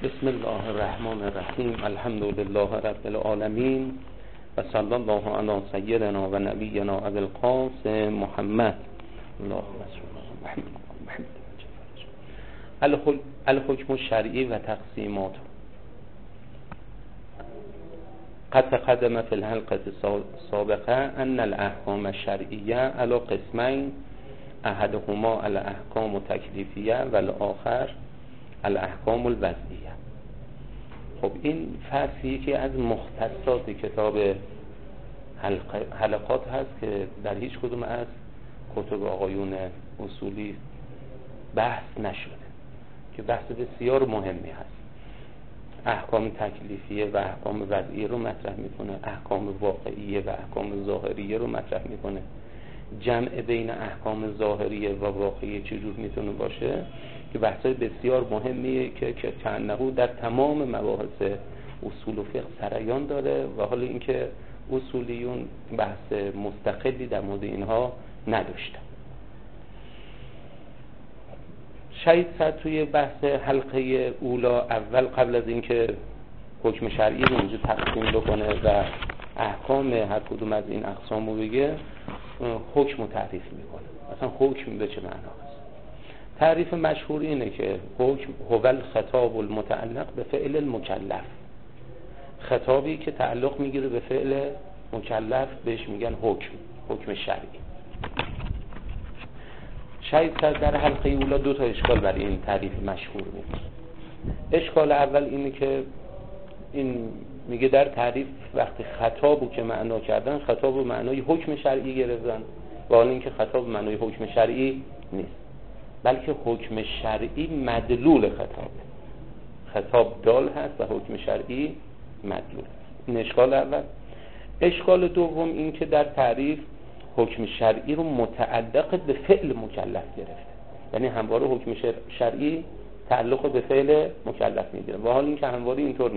بسم الله الرحمن الرحیم. الحمد لله رب العالمین و صلی الله علی سیدنا و نبینا ابی القاسم محمد. اللهم صل علی محمد. الحکم الشرعی و تقسیمات. قد تقدم في الحلقة السابقة أن الأحكام الشرعية على قسمين، أحدهما الأحكام التکلیفیه و الآخر الأحكام الوضعیه. خب این فصلی که از مختصات کتاب حلقات هست که در هیچ کدوم از کتب آقایون اصولی بحث نشده، که بحث بسیار مهمی هست. احکام تکلیفیه و احکام وضعیه رو مطرح میکنه، احکام واقعیه و احکام ظاهریه رو مطرح میکنه. جمع بین احکام ظاهریه و واقعیه چجور میتونه باشه که بحثای بسیار مهمیه که کانه در تمام مباحث اصول و فقه سریان داره و حالا اینکه اصولیون بحث مستقلی در مورد اینها نداشتن. شهید صد توی بحث حلقه اولا اول قبل از اینکه حکم شرعی رو اینجا تقسیم بکنه و احکام هر کدوم از این اقسام رو بگه، حکم رو تعریف میکنه. اصلا حکم به چه معنا هست؟ تعریف مشهور اینه که حکم هو الخطاب المتعلق به فعل المکلف. خطابی که تعلق میگیره به فعل مکلف بهش میگن حکم شرعی. شاید در حلقه اولا دو تا اشکال برای این تعریف مشهور میگه. اشکال اول اینه که این میگه در تعریف وقتی خطابو که معنا کردن، خطابو معنای حکم شرعی گرفتن، و حالا اینکه خطاب معنای حکم شرعی نیست، بلکه حکم شرعی مدلول خطابه. خطاب دال هست و حکم شرعی مدلول. این اشکال اول. اشکال دوم این که در تعریف حکم شرعی رو متعلق به فعل مکلف گرفته، یعنی همواره حکم شرعی تعلق به فعل مکلف میگیره، و حال اینکه همواره اینطور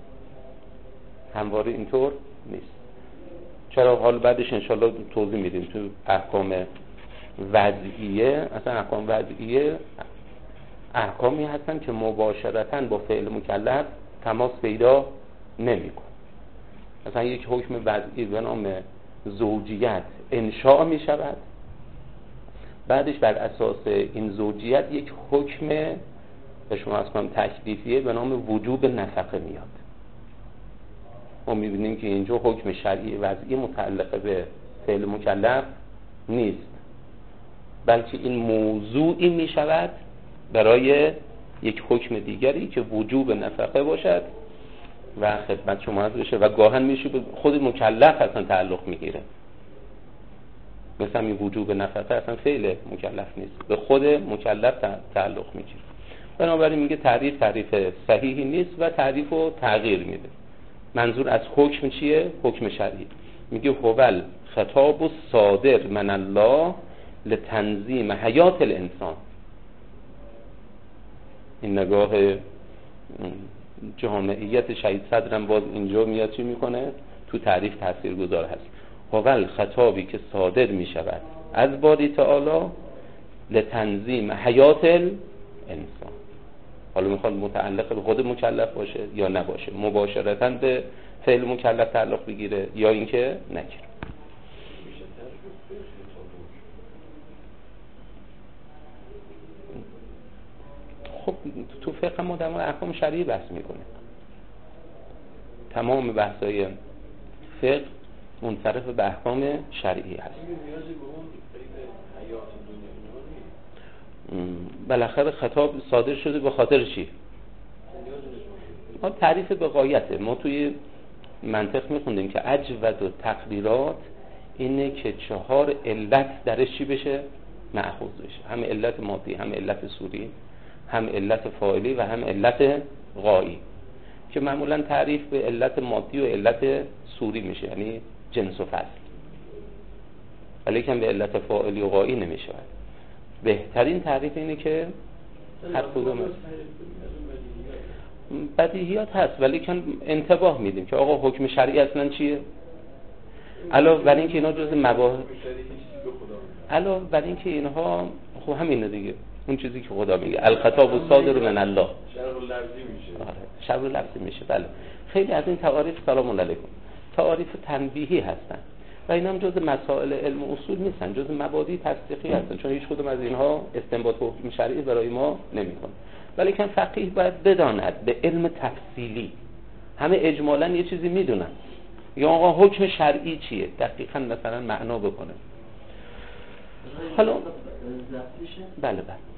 نیست. چرا؟ حال بعدش انشالله توضیح میدیم. تو احکام وضعیه، اصلا احکام وضعیه احکامی هستن که مباشرتاً با فعل مکلف تماس پیدا نمیکنه. مثلا یک حکم وضعی به نام زوجیت انشاء می شود، بعدش بر اساس این زوجیت یک حکم به شما از کنم تکلیفیه به نام وجوب نفقه میاد. ما میبینیم که اینجا حکم شرعی وضعی متعلق به فعل مکلف نیست، بلکه این موضوعی می شود برای یک حکم دیگری که وجوب نفقه باشد و خدمت شما عرض بشه، و گاهن میشه به خود مکلف اصلا تعلق میگیره. مثلا این وجوب نفقه اصلا فعل مکلف نیست، به خود مکلف تعلق میگیره. بنابراین میگه تعریف صحیحی نیست و تعریف رو تغییر میده. منظور از حکم چیه؟ حکم شرعی. میگه هو خطاب صادر من الله لتنظیم حیات الانسان. این نگاه جامعیت شهید صدرم باز اینجا میاد چی میکنه؟ تو تعریف تاثیرگذار هست. هو خطابی که صادر میشود از باری تعالی لتنظیم حیات الانسان. حالا میخواد متعلق به خود مکلف باشه یا نباشه، مباشرتاً به فعل مکلف تعلق بگیره یا اینکه نگیره. خب تو فقه ما در مورد احکام شرعی بحث میکنه. تمام بحثای فقه منصرف به احکام شرعی هست. بالاخره خطاب صادر شده به خاطر چی؟ ما تعریف به غایته. ما توی منطق میخوندیم که اجود و تقریرات اینه که 4 علت درش چی بشه؟ مأخوذ بشه. هم علت مادی، هم علت صوری، هم علت فاعلی و هم علت غایی، که معمولا تعریف به علت مادی و علت صوری میشه، یعنی جنس و فصل، ولی که به علت فاعلی و غایی نمیشه. بهترین تعریف اینه که هر کدوم بدیهیات هست، ولی که انتباه میدیم که آقا حکم شرعی اصلا چیه؟ علاوه بر این که اینا جز مباحث، علاوه بر این که اینها خب همینه دیگه، اون چیزی که خدا میگه الخطاب الصادر من الله. شرع لفظی میشه. آره. شر لفظی میشه. بله خیلی از این تعاریف سلام علیکم تعاریف تنبیهی هستن و اینا هم جز مسائل علم و اصول نیستن، جز مبادی تصدیقی هستن، چون هیچ کدوم از اینها استنباط حکم شرعی برای ما نمیکنه. ولی کن فقیه باید بداند به علم تفصیلی، همه اجمالاً یه چیزی میدونن یا آقا حکم شرعی چیه دقیقاً مثلا معنا بکنه. حالا بله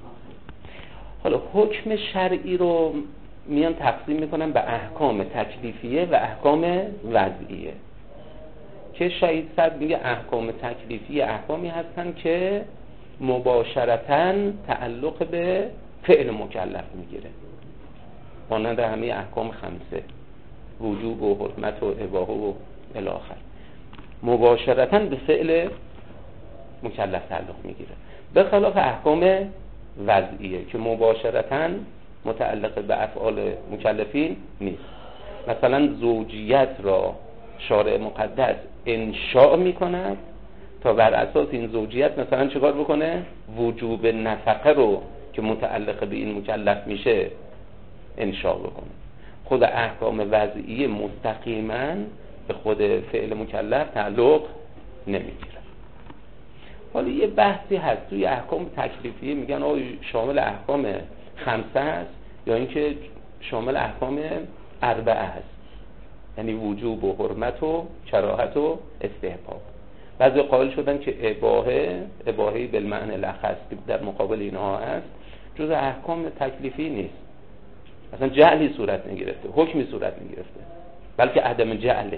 حالا حکم شرعی رو میان تقسیم میکنن به احکام تکلیفیه و احکام وضعیه که شهید صد میگه احکام تکلیفیه احکامی هستن که مباشرتاً تعلق به فعل مکلف میگیره، مانند همه احکام خمسه وجوب و حرمت و اباحه و الی آخر مباشرتاً به فعل مکلف تعلق میگیره، به خلاف احکام وضعیه که مباشرتاً متعلق به افعال مکلفین نیست. مثلا زوجیت را شارع مقدس انشاء میکند تا بر اساس این زوجیت مثلا چیکار بکنه؟ وجوب نفقه رو که متعلق به این مکلف میشه انشاء بکنه. خود احکام وضعیه مستقیما به خود فعل مکلف تعلق نمیگیره. حالا یه بحثی هست توی احکام تکلیفیه، میگن آیا شامل احکام خمسه است یا اینکه شامل احکام اربعه است، یعنی وجوب و حرمت و کراهت و استحباب. بعضی قائل شدن که اباحه بالمعنی الاخص که در مقابل اینها هست جز احکام تکلیفی نیست، اصلا جعلی صورت نگرفته، حکمی صورت نگرفته، بلکه عدم جعله.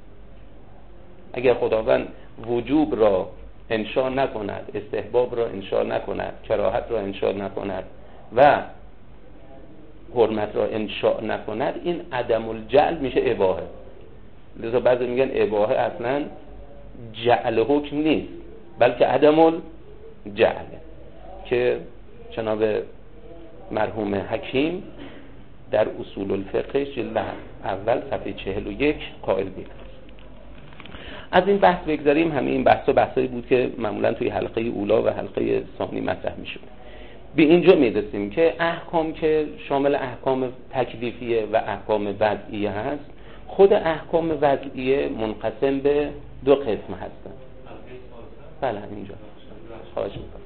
اگر خداوند وجوب را انشاء نکند، استحباب را انشاء نکند، کراهت را انشاء نکند و حرمت را انشاء نکند، این عدم الجعل میشه اباحه. لذا بعضی میگن اباحه اصلا جعل حکم نیست بلکه عدم الجعله، که جناب مرحوم حکیم در اصول الفقه جلد اول صفحه 41 قائل بود. از این بحث بگذاریم. همه این بحثایی بود که معمولا توی حلقه اولا و حلقه ثانی مطرح میشد. به اینجا میرسیم که احکام که شامل احکام تکلیفیه و احکام وضعیه هست، خود احکام وضعیه منقسم به دو قسم هستن. بله اینجا خواهش میکنم.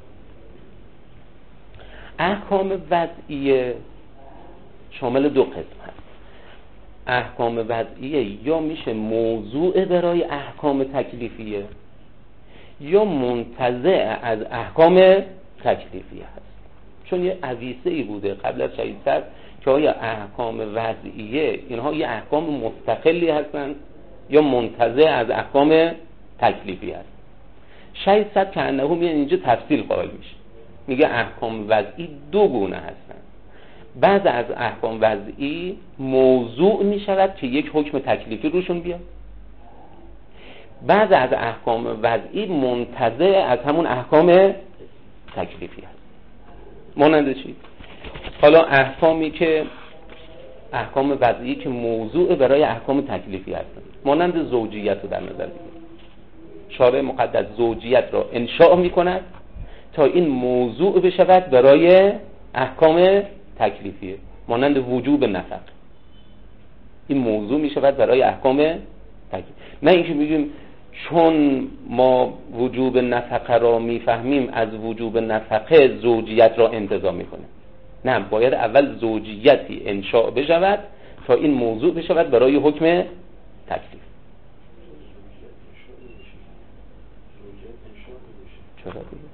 احکام وضعیه شامل دو قسم هست. احکام وضعیه یا میشه موضوع برای احکام تکلیفیه یا منتزع از احکام تکلیفیه هست. چون یه عویسه ای بوده قبل از شهید صد که آیا احکام وضعیه اینها یه احکام مستقلی هستن یا منتزع از احکام تکلیفی هست. شهید صد که انه میان اینجا تفصیل قائل میشه، میگه احکام وضعی دو گونه هستن. بعض از احکام وضعی موضوع میشود که یک حکم تکلیفی روشون بیاد، بعض از احکام وضعی منتزع از همون احکام تکلیفی هست. مانند چی؟ حالا احکام وضعی که موضوع برای احکام تکلیفی هستن، مانند زوجیت رو در نظر بگیرید. شارع مقدس زوجیت را انشاء میکند تا این موضوع بشود برای احکام تکلیفیه، مانند وجوب نفقه. این موضوع میشود برای احکام تکلیفی. نه اینکه میگیم چون ما وجوب نفقه را میفهمیم از وجوب نفقه زوجیت را انتزاع میکنیم. نه، باید اول زوجیتی انشاء بشود تا این موضوع بشود برای حکم تکلیف. چرا دیگه؟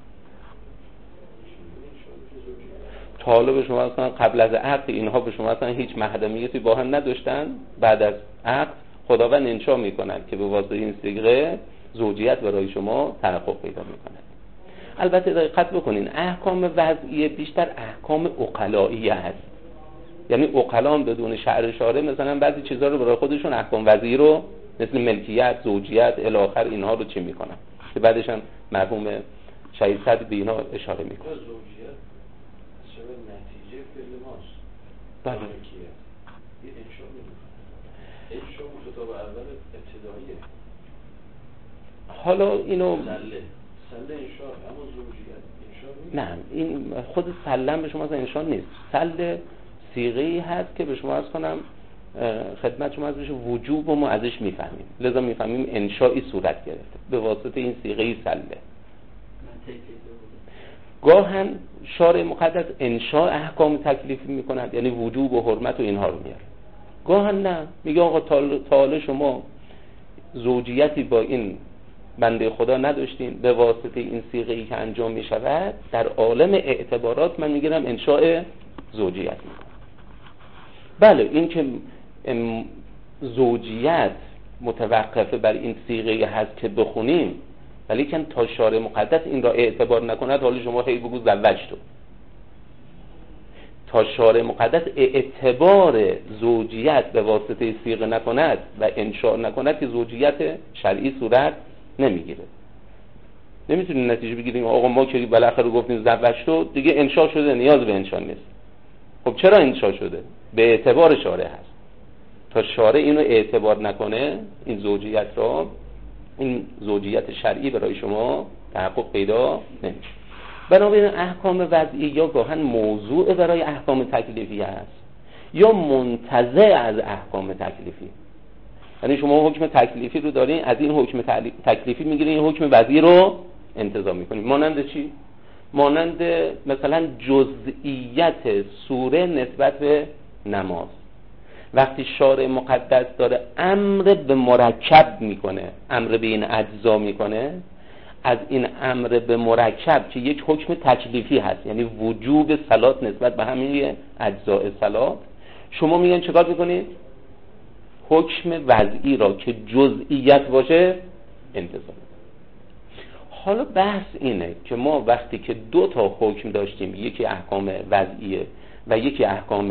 تا حالا به شما اصلا قبل از عقد اینها به شما اصلا هیچ محرمیتی با هم نداشتن، بعد از عقد خداوند انشاء میکند که به واسطه این صیغه زوجیت برای شما تحقق پیدا میکند. البته دقت بکنین احکام وضعیه بیشتر احکام عقلائیه هست، یعنی عقلا هم بدون شعر شارع مثلا بعضی چیزا رو برای خودشون احکام وضعی رو مثل ملکیت، زوجیت الی آخر اینها رو چی میکنن که بعدش هم مرحوم شهید صدر به اینا اشاره میکنه. زوجیت شامل نتیجه فعل ماست. بله. یه انشاء میکنه. انشاء خطاب اول ابتداییه. حالا اینو سله انشاء، اما زوجیت انشاء نیست. نه، این خود سلم به شما انشاء نیست. صیغه‌ای هست که به شما عرض کنم خدمت شما ازش وجوب و ما ازش میفهمیم، لذا میفهمیم انشائی صورت گرفته به واسطه این صیغه سله. گاهن شارع مقدس انشاء احکام تکلیفی میکند، یعنی وجوب و حرمت و اینها رو میاره. گاهن نه، میگه آقا تا شما زوجیتی با این بنده خدا نداشتین، به واسطه این صیغه‌ای که انجام میشود در عالم اعتبارات من میگیرم انشاء زوجیت میکنم. بله این که زوجیت متوقفه بر این صیغه هست که بخونیم، ولی که تا شارع مقدس این را اعتبار نکند، حالا شما خیلی بگو زوجتو. تا شارع مقدس اعتبار زوجیت به واسطه صیغه نکند و انشاء نکند که زوجیت شرعی صورت نمیگیره. نمیتونیم نتیجه بگیریم آقا ما که بالاخره گفتیم زوجتو دیگه انشاء شده، نیاز به انشاء نیست. خب چرا انشاء شده؟ به اعتبار شارع هست. تا شارع اینو اعتبار نکنه، این زوجیت را، این زوجیت شرعی برای شما تحقق پیدا نمیشه. بنابراین احکام وضعی یا گاهن موضوع برای احکام تکلیفی هست یا منتزع از احکام تکلیفی. یعنی شما حکم تکلیفی رو دارین، از این حکم تکلیفی میگیرین، این حکم وضعی رو انتزاع میکنین. مانند چی؟ مانند مثلا جزئیت سوره نسبت به نماز. وقتی شارع مقدس داره امر به مرکب میکنه، امر به این اجزا میکنه، از این امر به مرکب که یک حکم تکلیفی هست، یعنی وجوب صلات نسبت به همین اجزاء صلات، شما میگن چیکار میکنید؟ حکم وضعی را که جزئیت باشه انتزاع. حالا بحث اینه که ما وقتی که دو تا حکم داشتیم، یکی احکام وضعیه و یکی احکام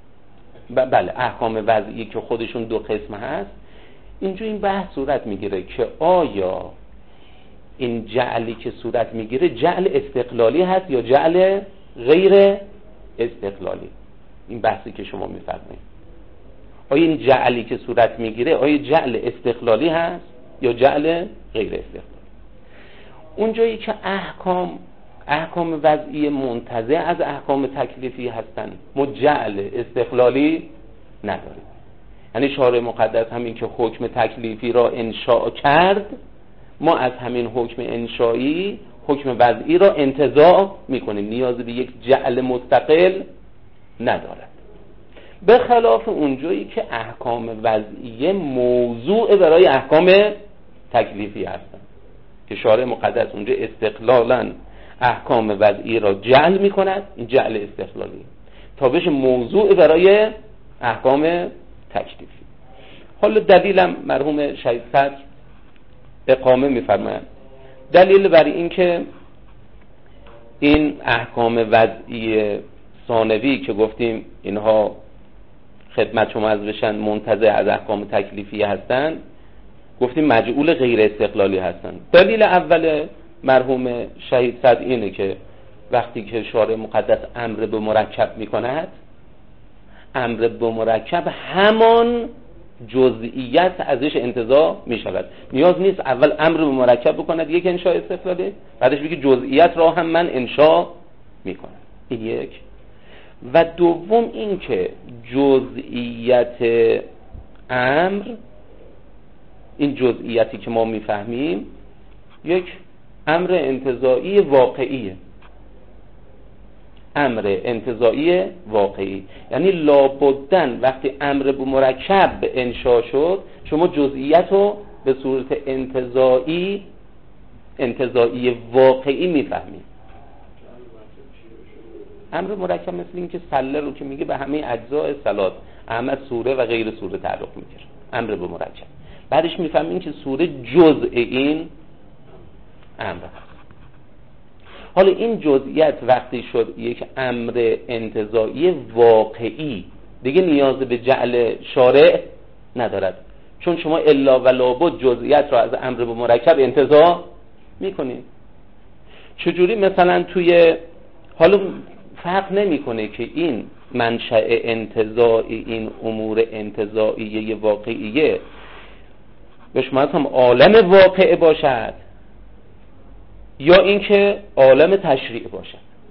احکام وضعی که خودشون دو قسم هست، اینجا این بحث صورت میگیره که آیا این جعلی که صورت میگیره جعل استقلالی هست یا جعل غیر استقلالی. این بحثی که شما میفرمایید، آیا این جعلی که صورت میگیره آیا جعل استقلالی هست یا جعل غیر استقلالی؟ اونجایی که احکام وضعی منتزع از احکام تکلیفی هستن، ما جعل استقلالی نداریم. یعنی شارع مقدس همین که حکم تکلیفی را انشاء کرد، ما از همین حکم انشایی حکم وضعی را انتزاع میکنیم، نیاز به یک جعل مستقل ندارد. به خلاف اونجایی که احکام وضعیه موضوع برای احکام تکلیفی هستن که شارع مقدس اونجا استقلالا احکام وضعی را جعل میکند، این جعل استقلالی تا بشه موضوع برای احکام تکلیفی. حالا دلیلم مرحوم شهید صدر اقامه میفرمایند. دلیل برای این که این احکام وضعی ثانوی که گفتیم اینها خدمت شما از بشن منتزع از احکام تکلیفی هستن، گفتیم مجعول غیر استقلالی هستن. دلیل اول مرحوم شهید صدر اینه که وقتی که شارع مقدس امر به مرکب میکند، امر به مرکب همان جزئیت ازش انتزاع میشود. نیاز نیست اول امر به مرکب بکند یک انشاء استقلالی، بعدش بگه جزئیات را هم من انشاء میکنم. این یک. و دوم این که جزئیت امر، این جزئیاتی که ما میفهمیم یک امر انتزاعی واقعیه، امر انتزاعی واقعی، یعنی لابدن وقتی امر به مرکب انشاء شد شما جزئیات رو به صورت انتزاعی واقعی میفهمید. امر مرکب مثل این که سله رو که میگه به همه اجزاء صلات، همه سوره و غیر سوره تعلق میگیره، امر به مرکب. بعدش میفهمیم که سوره جزء این امر هست. حالا این جزئیات وقتی شد یک امر انتزاعی واقعی، دیگه نیاز به جعل شارع ندارد، چون شما الا و لابد جزئیات را از امر به مرکب انتزاع میکنید. چجوری مثلا توی، حالا فرق نمیکنه که این منشأ انتزاعی این امور انتزاعیه واقعیه به شما هم عالم واقع باشد یا اینکه عالم تشریع باشد.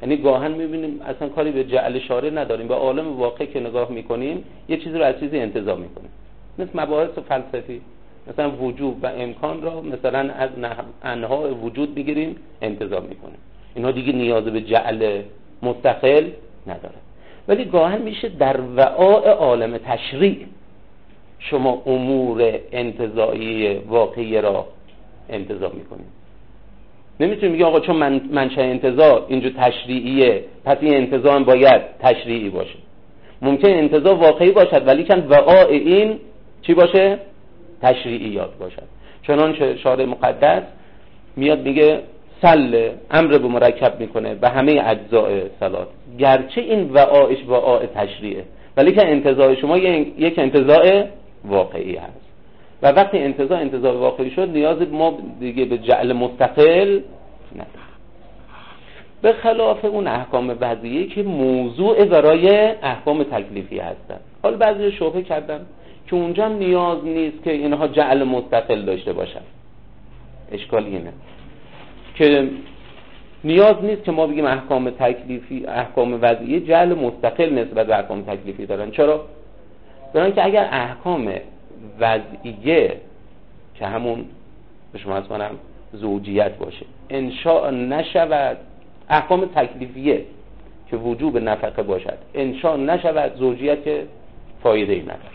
یعنی گاهن میبینیم اصلا کاری به جعل شارع نداریم، به عالم واقع که نگاه میکنیم یه چیزی رو از چیزی انتزاع میکنیم. مثل مباحث فلسفی، مثلا وجوب و امکان را مثلا از انواع وجود میگیریم انتزاع میکنیم، اینا دیگه نیاز به جعل مستقل نداره. ولی گاهن میشه در وعاء عالم تشریع شما امور انتزاعی واقعی را انتزاع میکنیم. نمیتونیم بگیم آقا چون منشأ انتزاع اینجا تشریعیه پس این انتزاع هم باید تشریعی باشه. ممکن انتزاع واقعی باشد ولی کن وعاء این چی باشه؟ تشریعیات باشد. چنانچه شارع مقدس میاد میگه صل امر به مرکب میکنه به همه اجزاء صلات، گرچه این وعاءش وعاء تشریعه ولی که انتزاع شما یک انتزاع واقعی هست و وقتی انتزاع واقعی شد نیاز ما دیگه به جعل مستقل نداره. به خلاف اون احکام وضعیه که موضوع برای احکام تکلیفی هستن. حالا بعضی شبهه کردن که اونجا هم نیاز نیست که اینها جعل مستقل داشته باشن. اشکال اینه که نیاز نیست که ما بگیم احکام تکلیفی، احکام وضعیه جعل مستقل نسبت به احکام تکلیفی دارن. چرا؟ برای که اگر احکام وضعیه که همون به شما از منم زوجیت باشه انشاء نشود، احکام تکلیفیه که وجوب نفقه باشد انشاء نشود، زوجیت که فایده ای نداره.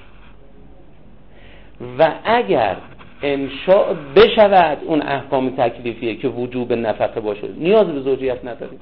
و اگر انشاء بشود اون احکام تکلیفیه که وجوب نفقه باشه نیاز به زوجیت نداریم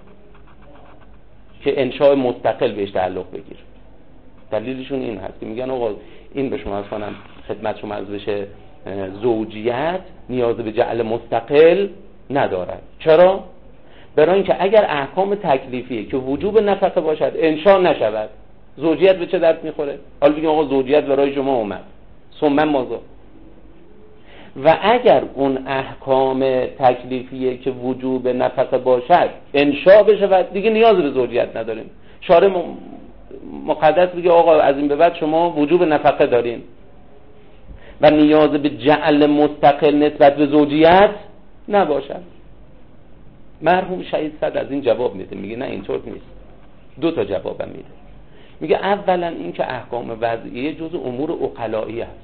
که انشاء مستقل بهش تعلق بگیر. دلیلشون این هست که میگن آقا این به شما از کنم خدمت شما از بشه زوجیت نیاز به جعل مستقل ندارد. چرا؟ برای اینکه اگر احکام تکلیفیه که وجوب نفقه باشد انشاء نشود زوجیت به چه درد میخوره؟ حالا بگیم آقا زوجیت برای شما اومد ثم ماذا؟ و اگر اون احکام تکلیفیه که وجوب نفقه باشد انشاء بشود دیگه نیاز به زوجیت نداریم. شارع مقدس بگه آقا از این به بعد شما وجوب نفقه دارین و نیاز به جعل مستقل نسبت به زوجیت نباشد. مرحوم شهید صدر از این جواب میده، میگه نه اینطور نیست. دو تا جوابم میده. میگه اولا این که احکام وضعیه جزء امور عقلایی است،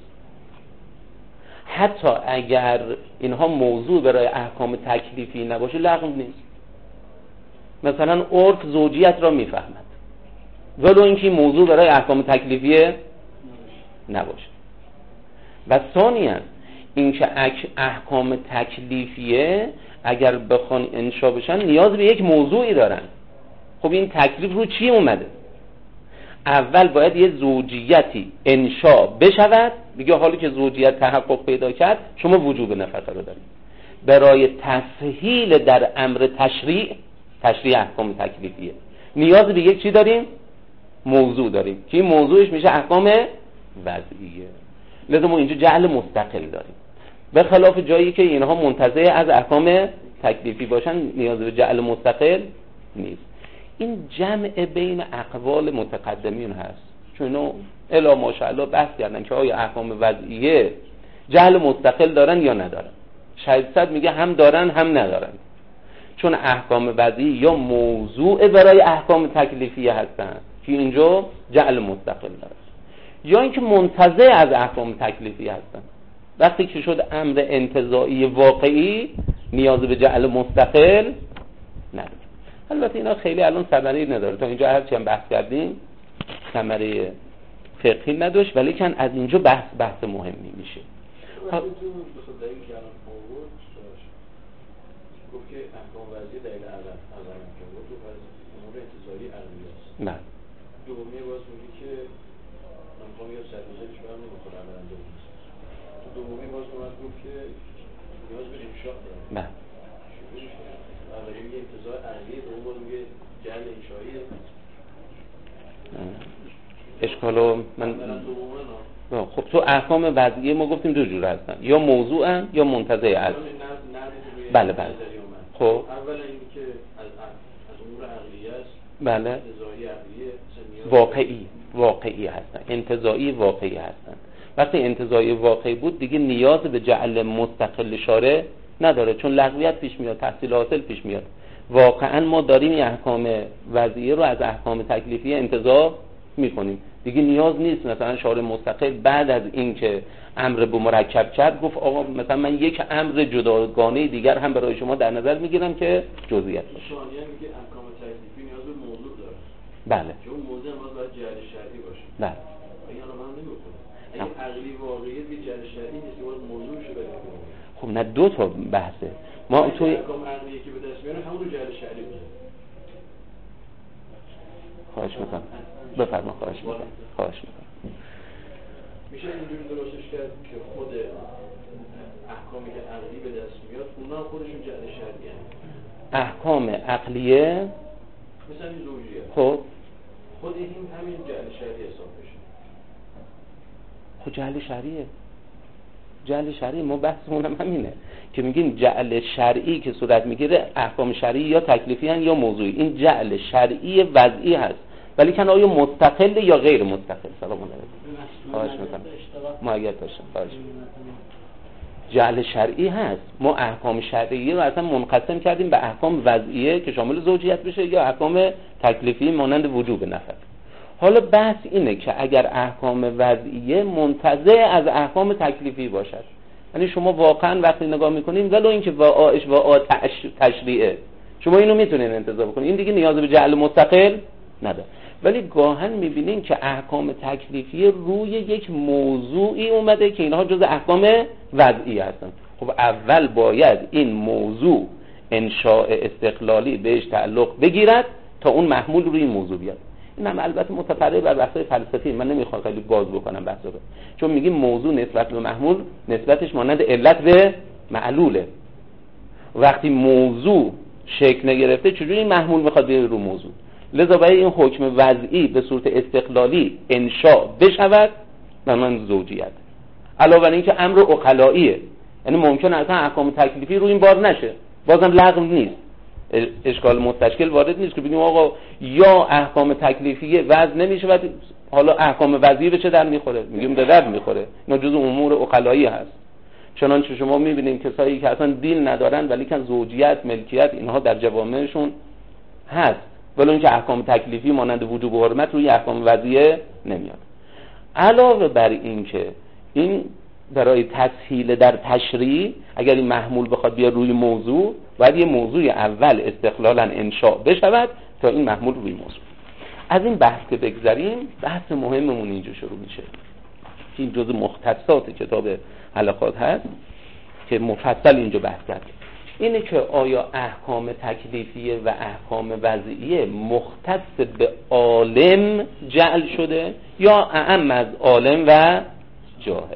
حتی اگر اینها موضوع برای احکام تکلیفی نباشه لغو نیست. مثلا عرف زوجیت را میفهمد ولو اینکه موضوع برای احکام تکلیفی نباشه. و ثانیاً اینکه احکام تکلیفیه اگر بخوان انشاء بشن نیاز به یک موضوعی دارن. خب این تکلیف رو چی اومده؟ اول باید یه زوجیتی انشاء بشود، میگه حالی که زوجیت تحقق پیدا کرد شما وجوب نفقه رو دارید. برای تسهیل در امر تشریع احکام تکلیفیه نیاز به یک چی داریم؟ موضوع داریم که این موضوعش میشه احکام وضعیه. لذا ما اینجا جعل مستقل داریم، به خلاف جایی که اینها منتزع از احکام تکلیفی باشن نیاز به جعل مستقل نیست. این جمع بین اقوال متقدمین هست، چون الا ماشاءالله بحث کردن که آیا احکام وضعیه جعل مستقل دارن یا ندارن. شهید صدر میگه هم دارن هم ندارن، چون احکام وضعی یا موضوع برای احکام تکلیفیه هستن که اینجا جعل مستقل دارن، یا اینکه منتزع از احکام تکلیفی هستن. وقتی که شد امر انتزاعی واقعی نیاز به جعل مستقل نداره. البته اینا خیلی الان ثمری نداره، تا اینجا هرچی هم بحث کردیم ثمره فقهی نداشت، ولی کن از اینجا بحث مهمی میشه. گفت که احکام وضعی دلیل اعظم که بود و از امور انتزاعی عقلی است. نه. دومی باز میگه که نمیخوام یا سرمزدش برم نمیخوره عمل انجام نیست. دومی باز گفت که نیاز به انشاء داره. نه. اولی میگه انتزاع عقلی، دوم باز میگه جعل انشائیه. اشکالو من خب تو احکام وضعیه ما گفتیم دو جور هستن، یا موضوعن یا منتزع از. بله. خب اولا این که از امور عقلیه است. بله. انتزاعی عقلیه. واقعی هستن، انتزاعی واقعی هستن. وقتی انتزاعی واقعی بود دیگه نیاز به جعل مستقل شارع نداره، چون لغویت پیش میاد، تحصیل حاصل پیش میاد. واقعا ما داریم این احکام وضعیه رو از احکام تکلیفی انتزاع میکنیم. دیگه نیاز نیست مثلا شارع مستقل بعد از این که امر به مرکب کرد گفت آقا مثلا من یک امر جداگانه دیگر هم برای شما در نظر میگیرم که جزئیات باشه. شانیه میگه احکام تکلیفی نیاز به موضوع داره. بله. چون موضوع ما باید جهل شرعی باشه. بله. اینا رو من نمی‌کنم. اگه عقلی واقعیت یه جهل شرعی نیست که باید موضوع شه بده. خب نه دو تا بحثه. ما توی احکام عقلی که به دست میاره همون رو جهل شرعی میشه. خواهش میکنم. بفرما خواهش میکنم. میشه اینجوری درستش کرد که خود احکامی که عقلی به دست میاد اونا خودشون جهل شرعی هستن. احکام عقلیه مثلا این زوجیه. خب خود این همین جهل شرعی حساب میشه. خب جهل شرعی ما بحثمون هم همینه که میگیم جعل شرعی که صورت میگیره احکام شرعی یا تکلیفی هن یا موضوعی. این جعل شرعی وضعی هست ولی کن آیا مستقل یا غیر مستقل؟ سلام علیکم. خواهش میکنم. معید باشم. خواهش میکنم. جعل شرعی هست. ما احکام شرعی رو اصلا منقسم کردیم به احکام وضعیه که شامل زوجیت بشه یا احکام تکلیفی مانند وجوب نفقه. حالا بحث اینه که اگر احکام وضعیه منتزع از احکام تکلیفی باشد، یعنی شما واقعا وقتی نگاه میکنین ولو اینکه واعش و تشریعه شما اینو میتونین انتزاع بکنین، این دیگه نیاز به جعل مستقل نداره. ولی گاهن میبینین که احکام تکلیفی روی یک موضوعی اومده که اینها جز احکام وضعی هستن. خب اول باید این موضوع انشاء استقلالی بهش تعلق بگیرد تا اون محمول روی این موضوع بیاد. این هم البته متفرع بر بحث‌های فلسفی، من نمیخوام خیلی باز بکنم بحث رو، چون میگیم موضوع نسبت به محمول نسبتش مانند علت به معلوله. وقتی موضوع شکل نگرفته چجوری این محمول میخواد بیاد رو موضوع؟ لذا باید این حکم وضعی به صورت استقلالی انشاء بشود و من زوجیت. علاوه بر این که امر عقلائیه، یعنی ممکنه اصلا احکام تکلیفی رو این بار نشه، بازم لغو نیست، اشکال مستشکل وارد نیست که بگیم آقا یا احکام تکلیفی وضع نمیشه و حالا احکام وضعی به چه در میخوره؟ میگیم به درد میخوره، اینا جزء امور عقلایی هست. چنانچه شما میبینیم کسایی که اصلا دین ندارن ولی که زوجیت، ملکیت اینها در جوامعشون هست، ولی اینکه احکام تکلیفی مانند وجوب و حرمت روی احکام وضعیه نمیاد. علاوه بر این که این برای تسهیل در تشریع اگر این محمول بخواد بیاد روی موضوع باید یه موضوع اول استقلالا انشاء بشود تا این محمول روی موضوع. از این بحث که بگذریم، بحث مهممون اینجا شروع میشه. این جزء مختصات کتاب حلقات هست که مفصل اینجا بحث کرد. اینه که آیا احکام تکلیفیه و احکام وضعیه مختص به عالم جعل شده یا اعم از عالم و جاهل؟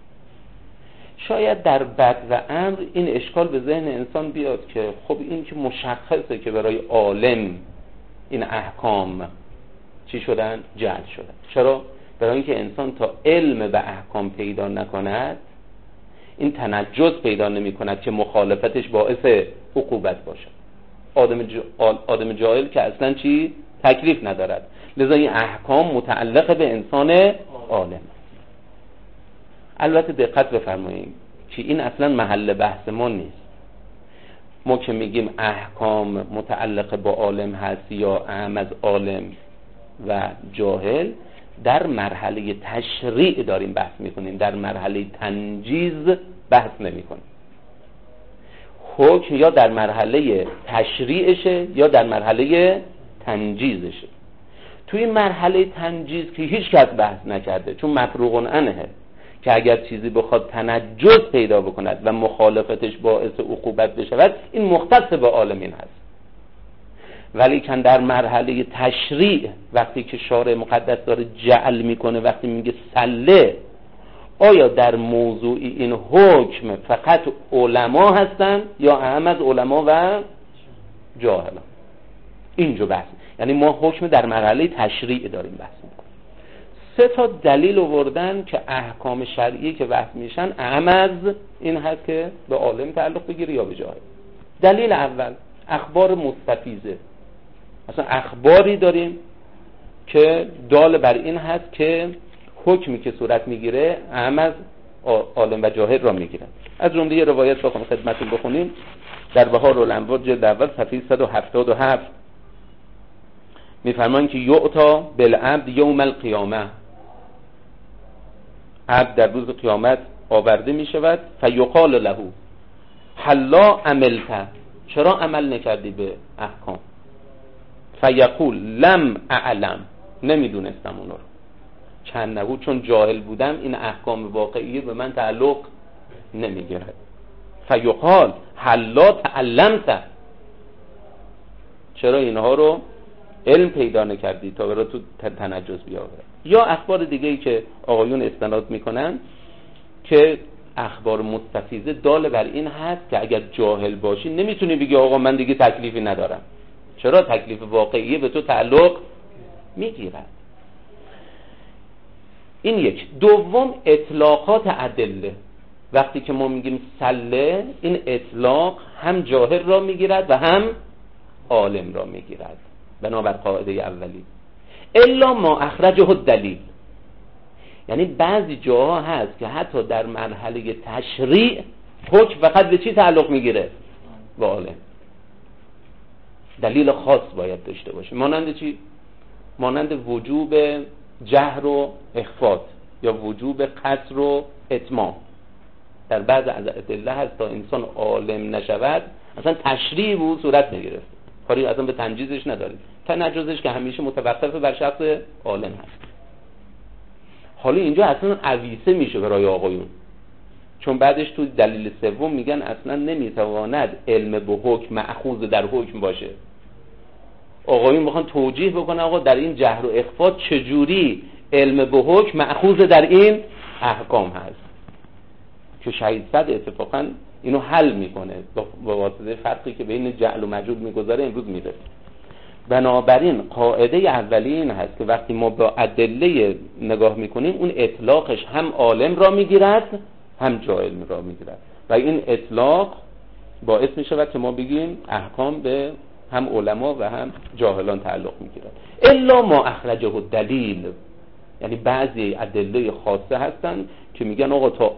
شاید در بد و امر این اشکال به ذهن انسان بیاد که خب این که مشخصه که برای عالم این احکام چی شدن؟ جعل شدن. چرا؟ برای اینکه انسان تا علم به احکام پیدا نکند این تنجس پیدا نمی کند که مخالفتش باعث عقوبت باشد. آدم جاهل که اصلا چی؟ تکلیف ندارد، لذا این احکام متعلق به انسان عالم. البته دقت بفرمایید که این اصلا محل بحث ما نیست. ما که میگیم احکام متعلق با عالم هست یا اعم از عالم و جاهل، در مرحله تشریع داریم بحث میکنیم، در مرحله تنجیز بحث نمیکنیم. حکم یا در مرحله تشریعشه یا در مرحله تنجیزشه. توی مرحله تنجیز که هیچ کس بحث نکرده، چون مفروغ عنه که اگر چیزی بخواد تنجس پیدا بکند و مخالفتش باعث عقوبت بشود این مختص به عالمین هست. ولی کن در مرحله تشریع وقتی که شارع مقدس داره جعل میکنه، وقتی میگه سله، آیا در موضوعی این حکم فقط علما هستن یا اعم از علما و جاهلان؟ اینجا بحث، یعنی ما حکم در مرحله تشریع داریم بحث میکنیم. 3 تا دلیل آوردن که احکام شرعی که بحث میشن اعم از این هست که به عالم تعلق بگیره یا به جاهل. دلیل اول اخبار مستفیضه. اصلا اخباری داریم که دال بر این هست که حکمی که صورت میگیره اعم از عالم و جاهل را میگیرن. از جمله یه روایت بخونم خدمتتون بخونیم در بهار الانوار جلد اول صفحه 177 میفرمایند که یعطا بالعبد یوم القیامه، عبد در روز قیامت آورده می شود، فیقال له حلا عملت، چرا عمل نکردی به احکام؟ فیقول لم اعلم، نمیدونستم اون رو، چند نبود، چون جاهل بودم این احکام واقعیه به من تعلق نمیگیرد. فیقال حلا تعلمت، چرا اینها رو علم پیدا نکردی تا برای تو تنجس بیاورد. یا اخبار دیگه ای که آقایون استناد میکنن که اخبار مستفیضه دال بر این هست که اگر جاهل باشی نمیتونی بگی آقا من دیگه تکلیفی ندارم، چرا تکلیف واقعیه به تو تعلق میگیرد. این یک. دوم اطلاقات ادله، وقتی که ما میگیم سله، این اطلاق هم جاهل را میگیرد و هم عالم را میگیرد بنابر قاعده اولی. الا ما اخرجه الدلیل، یعنی بعضی جاها هست که حتی در مرحله تشریع حکم فقط به چی تعلق میگیره؟ به عالم. دلیل خاص باید داشته باشه. مانند چی؟ مانند وجوب جهر و اخفات یا وجوب قصر و اتمام. در بعض از ادله هست تا انسان عالم نشود اصلا تشریع به او صورت نگرفت، کاری اصلا به تنجیزش نداریم، تنجیزش که همیشه متوقف بر شخص عالم هست. حالا اینجا اصلا عویسه میشه برای آقایون، چون بعدش تو دلیل سوم میگن اصلا نمیتواند علم به حکم مأخوذ در حکم باشه. آقایون میخوان توجیه بکنن آقا در این جهر و اخفا چجوری علم به حکم مأخوذ در این احکام هست، که شهید صد اتفاقا اینو حل میکنه با واسطه فرقی که بین جعل و مجهول میگذاره امروز میرسه. بنابراین قاعده اولی این هست که وقتی ما با ادله نگاه میکنیم اون اطلاقش هم عالم را میگیرد هم جاهل را میگیرد و این اطلاق باعث میشود که ما بگیم احکام به هم علما و هم جاهلان تعلق میگیرد. الا ما اخرجه الدلیل، یعنی بعضی ادله خاصه هستن که میگن آقا تا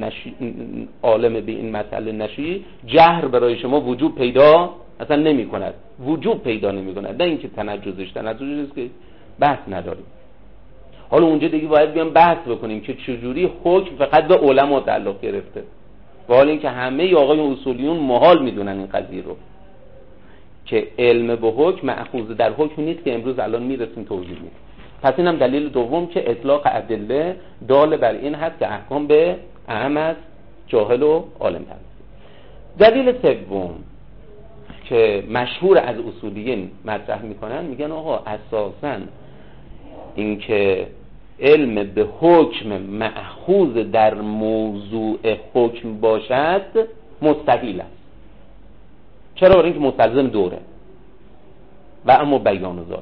عالم به این مسئله نشی جهر برای شما وجوب پیدا اصلا نمی کند، وجوب پیدا نمی کند، نه اینکه تنجزش است که بحث نداریم. حالا اونجا دیگه باید بیان بحث بکنیم که چجوری حکم فقط به علما تعلق گرفته، و حالا اینکه همه آقای اصولیون محال میدونن این قضیه رو که علم به حکم مأخوذ در حکم نیست که امروز الان میرسیم توضیح میدیم. پس اینم دلیل دوم که اطلاق ادله دال بر این هست که احکام به اعم از جاهل و عالم هست. دلیل سوم که مشهور از اصولیین مطرح میکنن، میگن آقا اساساً این که علم به حکم مأخوذ در موضوع حکم باشد مستحیل است. چرا؟ برای اینکه مستلزم دوره و اما بیان ذالک.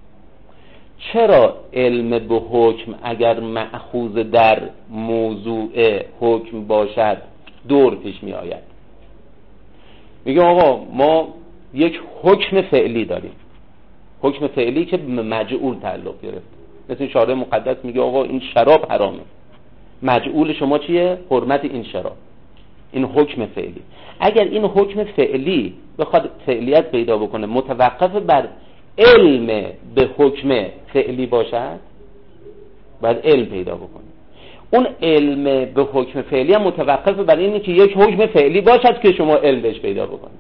چرا علم به حکم اگر مأخوذ در موضوع حکم باشد دور پیش می آید؟ میگه آقا ما یک حکم فعلی داریم، حکم فعلی که به مجعول تعلق گرفت. مثل شارع مقدس میگه آقا این شراب حرامه، مجعول شما چیه؟ حرمت این شراب. این حکم فعلی. اگر این حکم فعلی بخواد فعلیت پیدا بکنه متوقف بر علم به حکم فعلی باشد، باید علم پیدا بکنه. اون علم به حکم فعلی هم متوقف بر اینه که یک حکم فعلی باشد که شما علم بهش پیدا بکنید.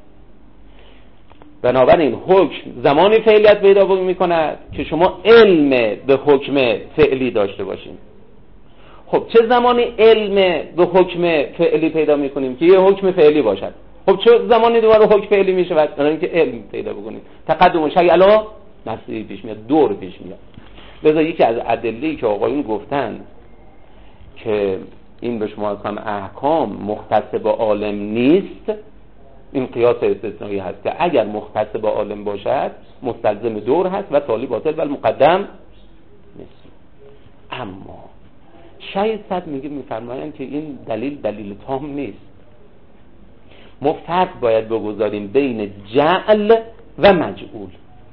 بنابراین حکم زمانی فعلیت پیدا میکند که شما علم به حکم فعلی داشته باشید. خب چه زمانی علم به حکم فعلی پیدا میکنیم که یه حکم فعلی باشد؟ خب چه زمانی دوباره حکم فعلی میشود؟ برای اینکه علم پیدا بکنید. تقدم شیء علی نفسه پیش میاد، دور پیش میاد. لذا یکی از ادله‌ای که آقایون گفتن که این به شما هم احکام مختص با عالم نیست، این قیاس استثنایی هست که اگر مختص با عالم باشد مستلزم دور هست و تالی باطل و مقدم نیست. اما شاید صد میفرمایند که این دلیل تام نیست. ما فرق باید بگذاریم بین جعل و مجعول.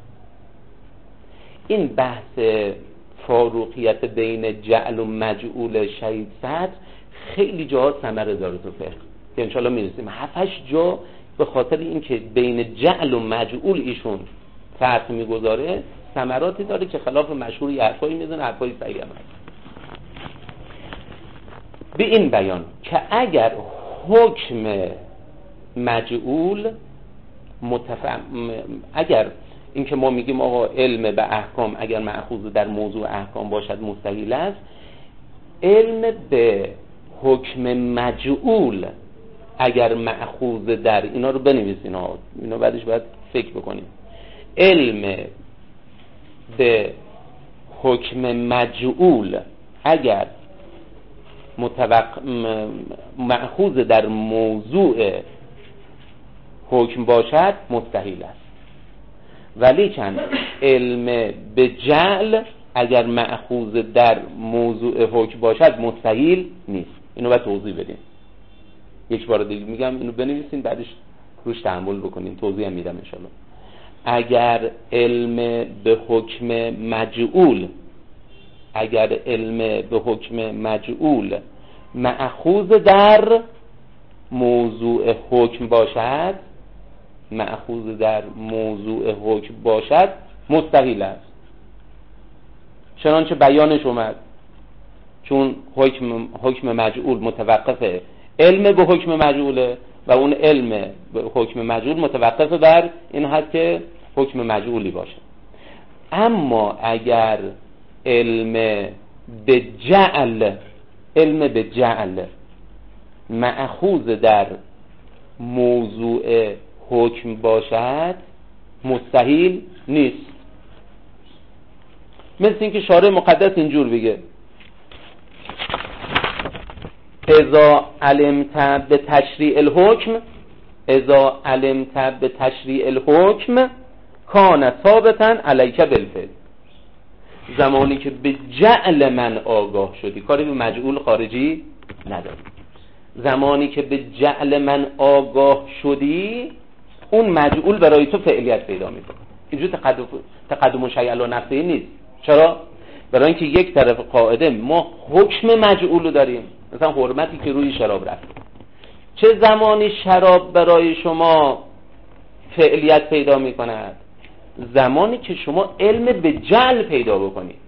این بحث فاروقیت بین جعل و مجعول شهید صد خیلی جاها ثمره داره تو فقه که انشالله میرسیم 7-8 جا به خاطر اینکه بین جعل و مجعول ایشون فرق میگذاره ثمراتی داره که خلاف مشهور حرفایی میزنه، حرفای صحیح هم هست. به این بیان که اگر حکم مجعول اگر این که ما میگیم آقا علم به احکام اگر مأخوذ در موضوع احکام باشد مستحیل است، علم به حکم مجعول اگر مأخوذ در اینا رو بنویسین ها، اینا بعدش باید فکر بکنیم. علم به حکم مجعول اگر مأخوذ در موضوع حکم باشد مستحیل است، ولیکن علم به جعل اگر مأخوذ در موضوع حکم باشد مستحیل نیست. اینو باید توضیح بدیم. یک بار دیگه میگم، اینو بنویسین بعدش روش تأمل بکنین، توضیح هم میدم انشالله. اگر علم به حکم مجعول مأخوذ در موضوع حکم باشد مستحیل است. چنانچه بیانش اومد، چون حکم مجعول متوقف علم به حکم مجعوله و اون علم به حکم مجعول متوقف بر این هست که حکم مجعولی باشه. اما اگر علم به جعل مأخوذ در موضوع حکم باشد مستحیل نیست. مثل اینکه شارع مقدس اینجور بگه اذا علمت به تشریع الحکم کان ثابتا علیک بالفعل. زمانی که به جعل من آگاه شدی، کاری به مجعول خارجی نداری، زمانی که به جعل من آگاه شدی اون مجعول برای تو فعلیت پیدا میکنه. اینجور تقدم شیء علی نفسه نیست. چرا؟ برای اینکه یک طرف قاعده ما حکم مجعول رو داریم، مثلا حرمتی که روی شراب رفت. چه زمانی شراب برای شما فعلیت پیدا میکند؟ زمانی که شما علم به جعل پیدا بکنید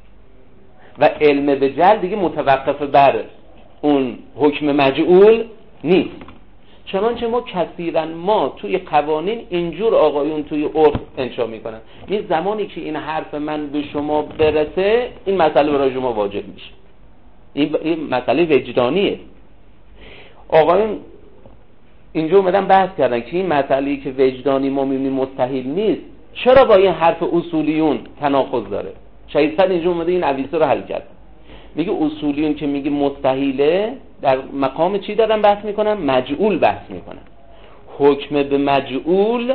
و علم به جعل دیگه متوقف بر اون حکم مجعول نیست. چنانچه ما توی قوانین اینجور آقایون توی عرف انشا میکنن، این زمانی که این حرف من به شما برسه این مسئله برای شما واجب میشه. این مسئله وجدانیه. آقایون اینجا اومدن بحث کردن که این مسئله‌ای که وجدانی ما میبینیم مستحیل نیست، چرا با این حرف اصولیون تناقض داره؟ شهید صد اینجا اومده این عویسه رو حل کرد. میگه اصولیون که میگه مستحیله در مقام چی دارن بحث میکنن؟ مجعول بحث میکنن. حکم به مجعول،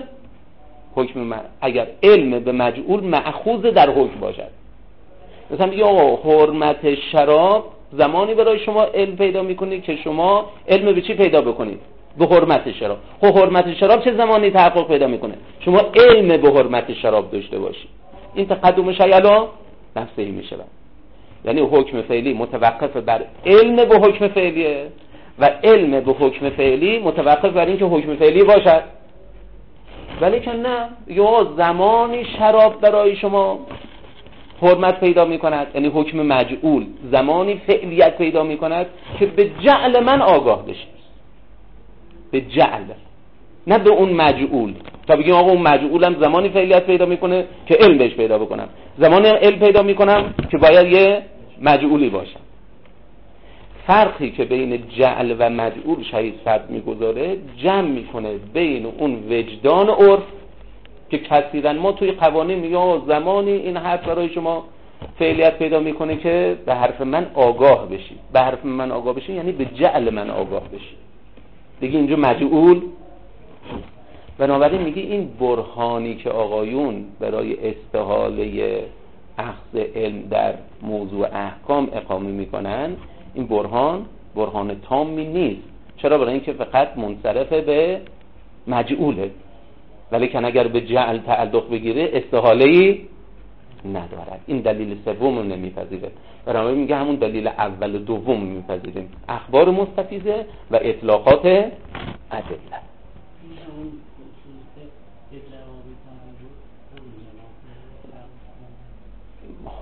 اگر علم به مجعول مأخوذ در حکم باشد، مثلا میگه آقا حرمت شراب زمانی برای شما علم پیدا میکنید که شما علم به چی پیدا بکنید؟ به حرمت شراب. حرمت شراب چه زمانی تحقق پیدا میکنه؟ شما علم به حرمت شراب داشته باشید. این تقدم شیء علی نفسه میشه. یعنی حکم فعلی متوقف بر علم به حکم فعلیه و علم به حکم فعلی متوقف بر این که حکم فعلی باشد. ولی که نه، یا زمانی شراب برای شما حرمت پیدا می کند، یعنی حکم مجعول زمانی فعلیت پیدا می کند که به جعل من آگاه بشید، به جعل، نه به اون مجعول. تا بگیم آقا اون مجعولم زمانی فعلیت پیدا میکنه که علم بهش پیدا بکنم، زمانی علم پیدا میکنم که باید یه مجعولی باشه. فرقی که بین جعل و مجعول شهید صد میگذاره جمع میکنه بین اون وجدان عرف که کثیرا ما توی قوانین میگه آقا زمانی این حرف برای شما فعلیت پیدا میکنه که به حرف من آگاه بشی. به حرف من آگاه بشی یعنی به جعل من آگاه بشی، دیگه اینجا مجعول. بنابراین میگه این برهانی که آقایون برای استحاله اخذ علم در موضوع احکام اقامه میکنن، این برهان تامی نیست. چرا؟ برای اینکه فقط منصرف به مجعوله، ولی که اگر به جعل تعلق بگیره استحاله‌ای ندارد. این دلیل سوم رو نمیپذیره. بنابراین میگه همون دلیل اول و دوم میپذیریم، اخبار مستفیضه و اطلاقات ادله.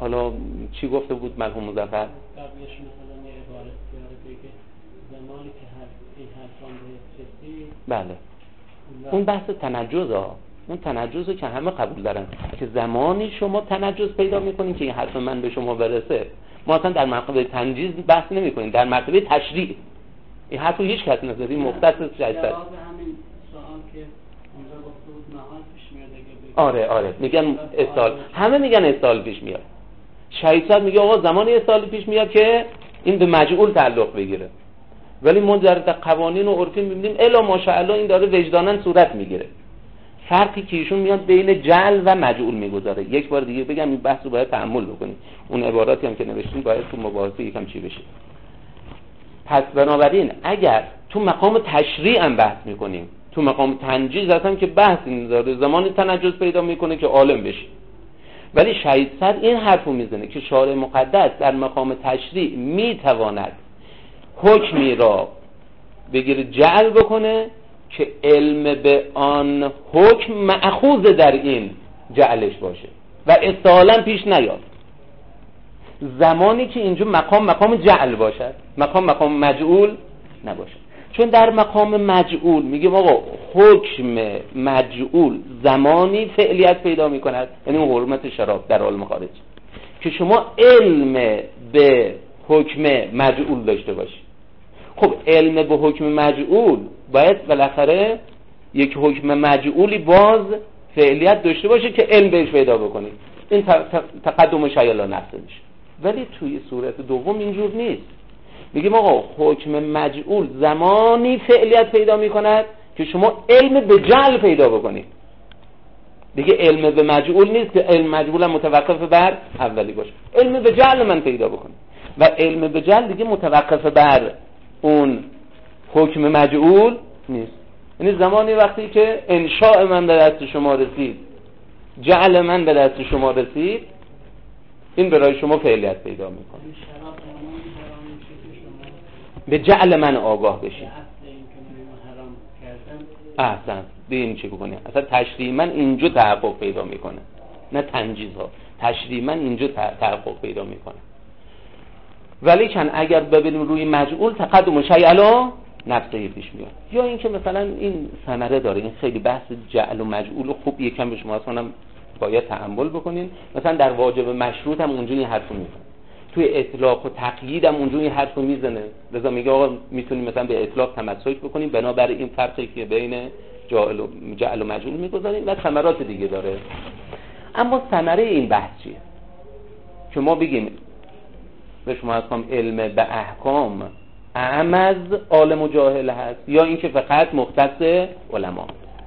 حالا چی گفته بود مرحوم مظفر؟ قبلش مثلا یه عبارت بیاره بگه زمانی که این حرفان به رسید. بله اون بحث تنجز ها، اون تنجز که همه قبول دارن که زمانی شما تنجز پیدا میکنین که این حرف من به شما برسه. ما اصلا در مرتبه تنجیز بحث نمی کنیم، در مرتبه تشریع این حرف رو هیچ کس نداره، این مختص شایسته. جواب همین سوال که اونجا گفته بود محال پیش میاد. آره میگن استال، همه میگن استال پیش میاد. شایسته میگه آقا زمانی استال پیش میاد که این به مجعول تعلق بگیره، ولی ما در قوانین و عرفی میبینیم الا ماشاءالله این داره وجدانن صورت میگیره. فرقی که ایشون میاد بین جعل و مجعول میگذاره. یک بار دیگه بگم این بحث رو باید تأمل بکنیم، اون عباراتی هم که نوشتیم باید تو مباحثه یکم چی بشه. پس بنابراین اگر تو مقام تشریع هم بحث میکنیم، تو مقام تنجیز اصلا که بحث این داره، زمانی تنجز پیدا میکنه که عالم بشه. ولی شهید صد این حرفو میزنه که شارع مقدس در مقام تشریع میتواند حکمی را بگیره جعل بکنه که علم به آن حکم مأخوذ در این جعلش باشه و استعالا پیش نیاد. زمانی که اینجا مقام جعل باشد، مقام مجعول نباشد. چون در مقام مجعول میگیم آقا حکم مجعول زمانی فعلیت پیدا میکند، یعنی اون حرمت شراب در عالم خارج، که شما علم به حکم مجعول داشته باشی. خب علم به حکم مجعول باید بالاخره یک حکم مجعولی باز فعلیت داشته باشه که علم بهش پیدا بکنید. این تقدم شیلا نفسه میشه. ولی توی صورت دوم اینجور نیست. میگیم آقا حکم مجعول زمانی فعلیت پیدا میکند که شما علم به جعل پیدا بکنید. دیگه علم به مجعول نیست که علم مجعول هم متوقف بر اولی باشه، علم به جعل من پیدا بکنید و علم به جعل دیگه متوقف بر اون حکم مجعول نیست. یعنی زمانی وقتی که انشاء من به دست شما رسید، جعل من به دست شما رسید، این برای شما فعلیت پیدا میکنه. به جعل من آگاه بشید. احسن به این چی بکنه؟ اصلا تشریع من اینجا تحقق پیدا میکنه، نه تنجیزها. تشریع من اینجا تحقق پیدا میکنه. ولی چند اگر ببینیم روی مجعول تقدم شیعلا نفسه پیش میاد. یا اینکه مثلا این ثمره داره، این خیلی بحث جعل و مجعول خوب یکم به شما اصلا باید تأمل بکنین. مثلا در واجب مشروط هم اونجا این حرفو میزنه، توی اطلاق و تقیید هم اونجا این حرفو میزنه. لذا میگه آقا میتونیم مثلا به اطلاق تمسک بکنیم بنابراین این فرقی که بین جعل و مجعول میگذاریم و ثمرات دیگه داره. اما ثمره این بحث چیه؟ که ما بگیم به شما اصلا علم به احکام اعم از عالم و جاهل هست یا اینکه فقط مختص علما؟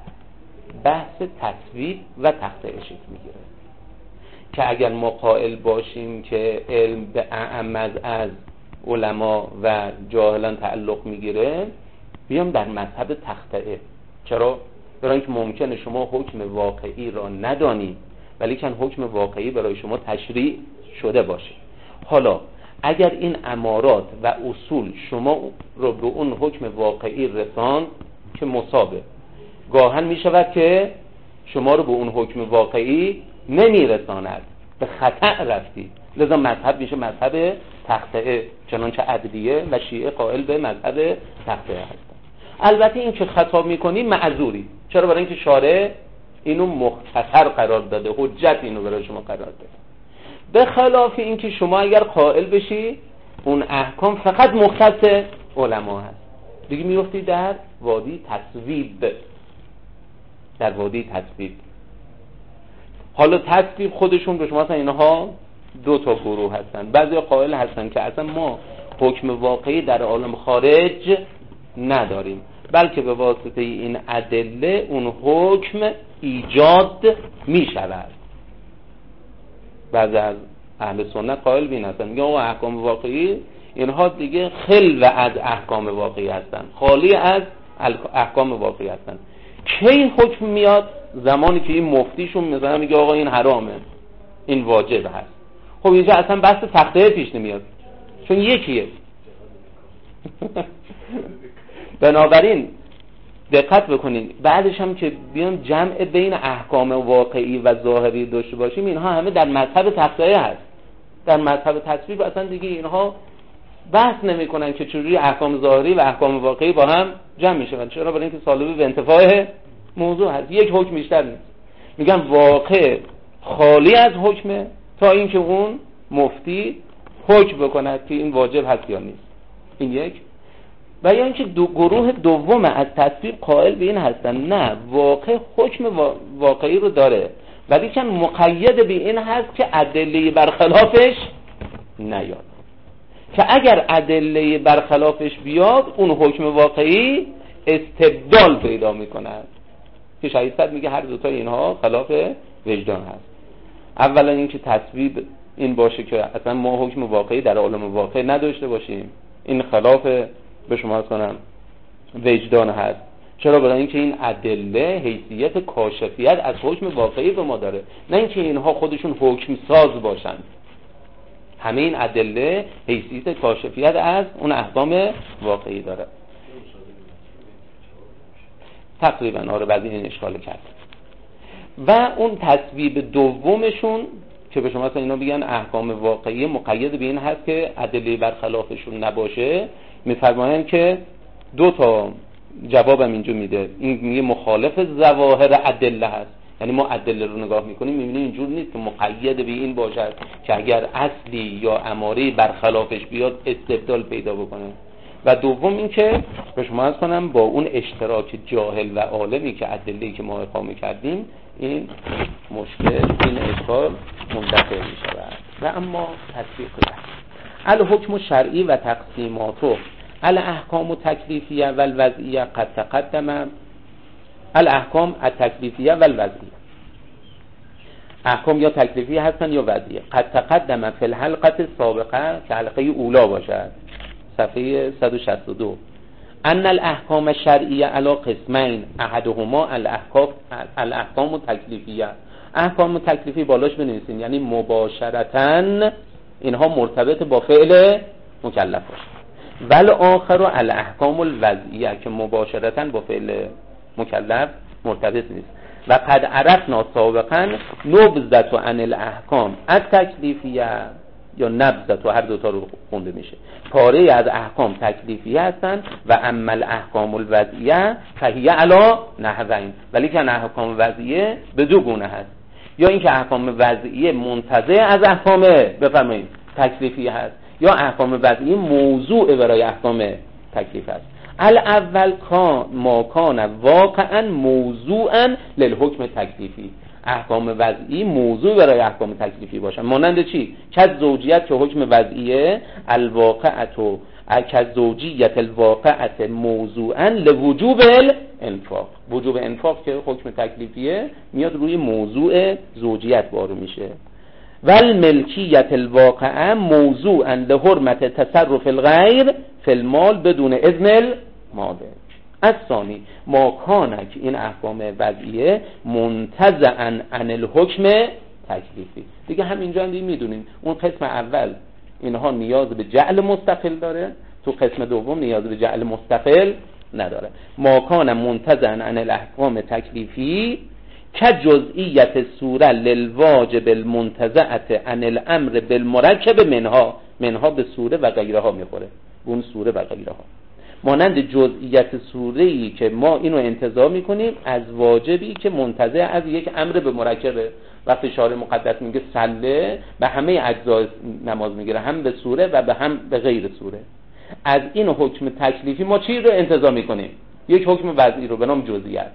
بحث تصویب و تقطیع شکل میگیره که اگر ما قائل باشیم که علم به اعم از علما و جاهلان تعلق میگیره، بیام در مذهب تقطیع. چرا؟ برای اینکه ممکنه شما حکم واقعی را ندانید ولی کن حکم واقعی برای شما تشریع شده باشه. حالا اگر این امارات و اصول شما رو به اون حکم واقعی رسان که مصابه، گاهن می شود که شما رو به اون حکم واقعی نمی رساند، به خطأ رفتی. لذا مذهب میشه مذهب تقطیع، چنانچه عدلیه و شیعه قائل به مذهب تقطیع هستن. البته این که خطا میکنی معذوری. چرا؟ برای اینکه شارع اینو مختصر قرار داده، حجت اینو برای شما قرار داده. به خلاف اینکه شما اگر قائل بشی اون احکام فقط مختص علما هست، دیگه میفتی در وادی تصویب. در وادی تصویب. حالا تصویب خودشون به شما اصلا اینها دو تا گروه هستن. بعضی قائل هستن که اصلا ما حکم واقعی در عالم خارج نداریم، بلکه به واسطه این ادله اون حکم ایجاد می شود. بعضی از اهل سنت قائل بین هستن، میگن او احکام واقعی اینها دیگه خلو از احکام واقعی هستن، خالی از احکام واقعی هستن. کی حکم میاد؟ زمانی که این مفتیشون مثلا میگه آقا این حرامه، این واجب هست. خب اینجا اصلا بحث تقطیع پیش نمیاد چون یکیه. بنابراین دقت بکنین بعدش هم که بیان جمع بین احکام واقعی و ظاهری داشته باشیم، اینها همه در مذهب تقطیع هست. در مذهب تصویب اصلا دیگه اینها بحث نمی‌کنن که چجوری احکام ظاهری و احکام واقعی با هم جمع میشن. چرا؟ برای اینکه سالبه به انتفاع موضوع هست، یک حکم بیشتر نیست. میگن واقع خالی از حکمه تا اینکه اون مفتی حکم بکند که این واجب هست یا نیست. این یک. و یا اینکه گروه دوم از تصویب قائل به این هستن نه، واقع حکم واقعی رو داره ولی چون مقید به این هست که ادله برخلافش نیاد، که اگر ادله برخلافش بیاد اون حکم واقعی استبدال پیدا میکند که شهید صد میگه هر دوتا اینها خلاف وجدان هست. اولا اینکه تصویب این باشه که اصلا ما حکم واقعی در عالم واقع نداشته باشیم، این خلاف به شما کنم وجدان هست. چرا؟ برای اینکه این ادله حیثیت کاشفیت از حکم واقعی به ما داره، نه اینکه اینها خودشون حکم ساز باشند. همه این ادله حیثیت کاشفیت از اون احکام واقعی داره. تقریبا آره بعضی این اشکال کرد. و اون تصویب دومشون که به شما اینا بگن احکام واقعی مقید به این هست که ادله برخلافشون نباشه، میفرمایند که دو تا جوابم اینجا میده. این میگه مخالف ظواهر ادله هست، یعنی ما ادله رو نگاه میکنیم میبینیم اینجور نیست که مقید به این باشد که اگر اصلی یا اماری برخلافش بیاد استبدال پیدا بکنه. و دوم این که به شما عرض کنم با اون اشتراک جاهل و عالمی که ادله‌ای که ما اقامه کردیم این مشکل، این اشکال منتفی میشه. و اما تطبیق الحکم الشرعی و تقسیماته الاحکام التکلیفیه و الوضعیه قد تقدم. الاحکام التکلیفیه و الوضعیه، احکام یا تکلیفی هستن یا وضعیه. قد تقدم فی الحلقه السابقه که حلقه اولا باشد، صفحه 162. ان الاحکام الشرعیه علی قسمین احدهما الاحکام التکلیفیه. احکام تکلیفی بالاش بنویسین یعنی مباشرتاً اینها مرتبط با فعل مکلف باشه. ول آخر الاحکام الوضعیه که مباشرتاً با فعل مکلف مرتبط نیست. و قد عرفنا سابقاً نبذت عن الاحکام التکلیفیه یا نبذت، و هر دوتا رو خونده میشه. پاره از احکام تکلیفیه هستن و اما الاحکام الوضعیه فهیه علی نحوین، ولی که احکام وضعیه به دو گونه هست. یا اینکه احکام وضعیه منتزع از احکام بفرمایید تکلیفیه هست، یا احکام وضعیه موضوع برای احکام تکلیف هست. الاول ما کان واقعا موضوعا للحکم تکلیفی. احکام وضعی موضوع برای احکام تکلیفی باشن. مانند چی؟ که زوجیت که حکم وضعیه الواقعت و که زوجیت الواقعت موضوعا لوجوب الانفاق. وجوب انفاق که حکم تکلیفیه میاد روی موضوع زوجیت بارو میشه. والملکیت الواقعه موضوعا لحرمت تصرف الغیر فی المال بدون اذن المالک. الثانی ما کانک این احکام وضعیه منتزعا عن الحکم تکلیفی. دیگه همینجا هم میدونیم اون قسم اول اینها نیاز به جعل مستقل داره، تو قسم دوم نیاز به جعل مستقل نداره. ما کان منتزعا عن الاحکام تکلیفی که جزئیت سوره للواجب المنتزعه عن الامر بالمرکب منها به سوره و غیرها میخوره، اون سوره و غیرها. مانند جزئیت سوره‌ای که ما اینو انتزاع میکنیم از واجبی که منتزع از یک امر به مرکبه. وقتی شارع مقدس میگه صله به همه اجزای نماز میگیره، هم به سوره و هم به غیر سوره. از این حکم تکلیفی ما چی رو انتزاع میکنیم؟ یک حکم وضعی رو به نام جزئیت.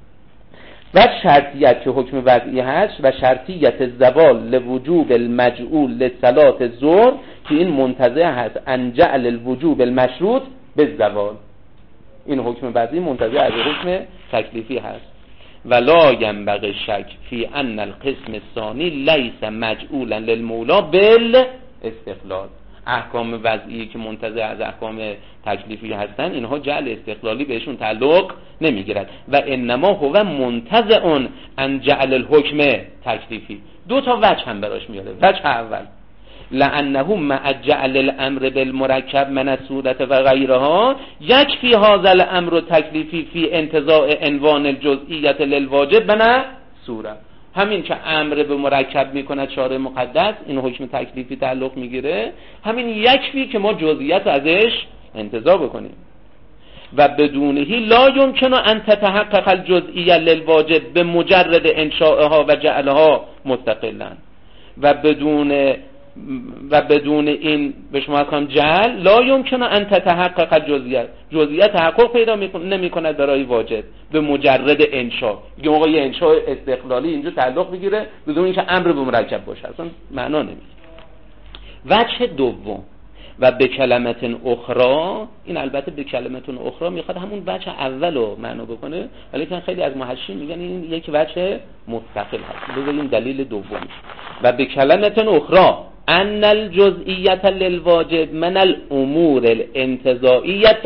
و شرطیت که حکم وضعی هست و شرطیت زوال لوجوب المجعول لصلات الظهر که این منتزع هست ان جعل الوجوب المشروط بالزوال. این حکم وضعی منتزع از حکم تکلیفی هست. ولا ينبغي الشك في ان القسم الثاني ليس مجعولا للمولا بالاستقلال. احکام وضعی که منتزع از احکام تکلیفی هستن اینها جعل استقلالی بهشون تعلق نمیگیرد و انما هو منتزع عن جعل الحکم تکلیفی. دو تا وجه هم براش میاره. وجه اول لانه مع جعل الامر بالمرکب من الصورت و غیرها یکفی هذا الامر تکلیفی فی انتزاع عنوان الجزئیت للواجب من صورت. همین که امر به مرکب میکنه شارع مقدس، این حکم تکلیفی تعلق میگیره، همین یکفی که ما جزئیات ازش انتزاع بکنیم. و بدونهی لا یمکن ان تتحقق الجزئیه للواجب به مجرد انشاءها و جعلها مستقلا. و بدون این به شما هم جعل لا یمکن ان تتحقق الجزئیه، جزئیات تحقق پیدا نمی‌کند برای واجب به مجرد انشاء. میگه آقا یه انشاء استقلالی اینجا تعلق بگیره بدون اینکه امر به مرکب باشه، اصلا معنا نمیده. وجه دوم و به کلمت اخرى، این البته به کلمت اخرى میخواد همون وجه اولو معنا بکنه، ولی که خیلی از محشین میگن این یک وجه مستقل هست. بذاریم دلیل دوم. و به کلمت اخرى ان الجزئیه للواجب من الامور الانتزاعیه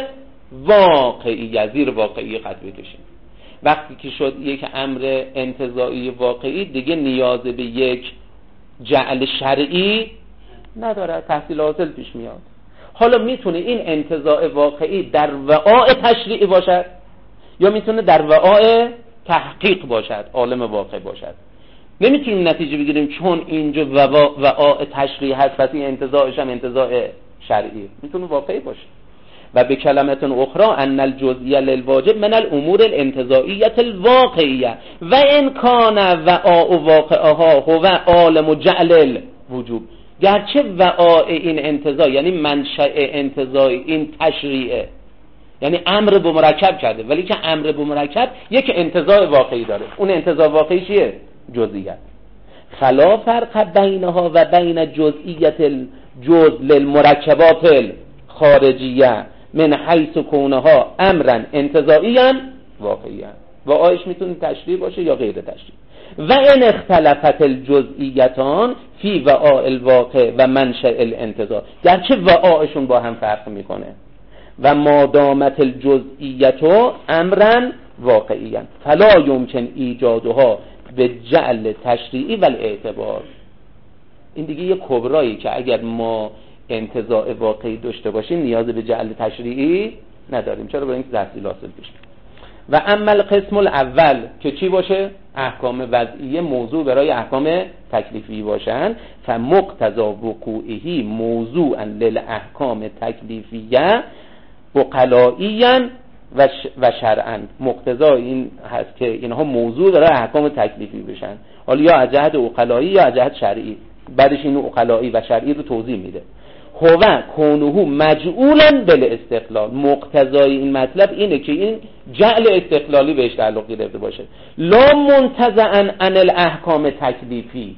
الواقعیه، زیر واقعی قد بکشیم. وقتی که شد یک امر انتزاعی واقعی دیگه نیاز به یک جعل شرعی نداره، تحصیل حاصل پیش میاد. حالا میتونه این انتزاع واقعی در وعاء تشریعی باشد یا میتونه در وعاء تحقیق باشد، عالم واقع باشد. نمیتونیم نتیجه بگیریم چون اینجا وعاء تشریعی هست پس این انتزاعش هم انتزاع شرعی، میتونه واقعی باشه. و به کلمت اخرى ان الجزئیه للواجب من الامور الانتزاعیه الواقعیه و ان کان وعاء واقعها هو عالم جعل الوجوب. گرچه وعاء این انتزاع یعنی منشأ انتزاع این تشریعه، یعنی امر به مرکب کرده، ولی که امر به مرکب یک انتزاع واقعی داره. اون انتزاع واقعی چیه؟ جزئیت. خلا فرق بینها و بین جزئیت الجزء للمرکبات الخارجیه من حیث کونها امرا انتزاعیا واقعیا. وعاءش میتونه تشریع باشه یا غیر تشریع. و ان اختلفت الجزئیتان فی وعاء الواقع و منشأ الانتزاع، گرچه وعاءشون با هم فرق میکنه. و ما دامت الجزئیت امرا واقعیا فلا یمکن ایجادها به جعل تشریعی و الاعتبار. این دیگه یه کبرایی که اگر ما انتزاع واقعی داشته باشیم نیاز به جعل تشریعی نداریم. چرا؟ برای اینکه تحصیل حاصل بشه. و اما القسم الاول که چی باشه؟ احکام وضعیه موضوع برای احکام تکلیفی باشن. فمقتضی وقوعه موضوعا للاحکام تکلیفیه عقلائیا و شرعا. مقتضا این هست که اینها موضوع برای احکام تکلیفی بشن، حالا یا از جهت عقلایی یا از جهت شرعی. بعدش این عقلایی و شرعی رو توضیح میده. هو کونه مجعولا بالاستقلال، مقتضای این مطلب اینه که این جعل استقلالی بهش تعلق گرفته باشه. لا منتزعا عن الاحکام تکلیفی.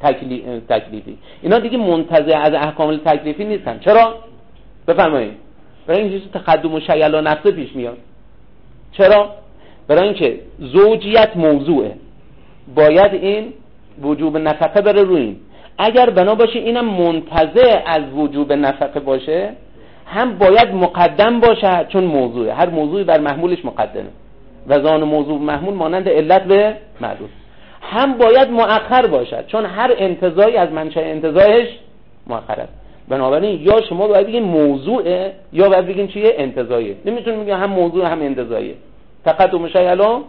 اینا دیگه منتزع از احکام تکلیفی نیستن. چرا؟ بفرمایید. برای اینکه تقدم و شیلا نفسه پیش میاد. چرا؟ برای اینکه زوجیت موضوعه، باید این وجوب نفقه بره روی این. اگر بنا باشه اینم منتزع از وجوب نفقه باشه، هم باید مقدم باشه چون موضوعه، هر موضوعی بر محمولش مقدمه و زان موضوع محمول مانند علت به معلول. هم باید مؤخر باشد چون هر انتزاعی از منشأ انتزاعش مؤخر است. بنابراین یا شما باید بگین موضوعه یا باید بگین چیه؟ انتزاعیه. نمیتونید بگین هم موضوع هم انتزاعیه. تقدم شیلا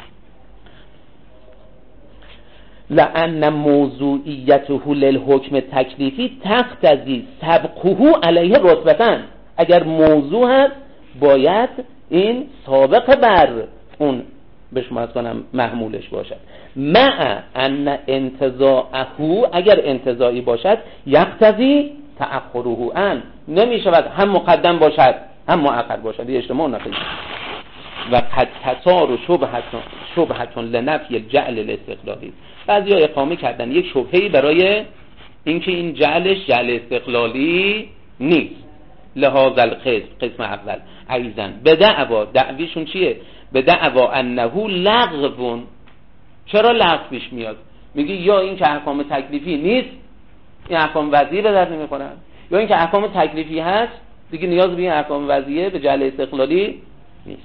لأن موضوعیته للحکم تکلیفی تقتضی سبقه علیه رتبتن. اگر موضوع هست باید این سابق بر اون به شما از کنم محمولش باشد. مع ان انتزاعه، اگر انتزاعی باشد یقتضی تأخره ان، نمی شود هم مقدم باشد هم مؤخر باشد. یه اجتماع نقیض. و قد تصار شبهتون لنفی الجعل الاستقلالی. بعضی ها اقامه کردن یک شبهه‌ای برای اینکه این جعلش جعل استقلالی نیست. لهذا القسم اول ایضا بدعوا، دعویشون چیه؟ بدعوا انه لغو. چرا لغو پیش میاد؟ میگه یا این که احکام تکلیفی نیست، این احکام وضعی به درد نمیخورن، یا این که احکام تکلیفی هست دیگه نیاز به این احکام وضعیه به جعل استقلالی نیست.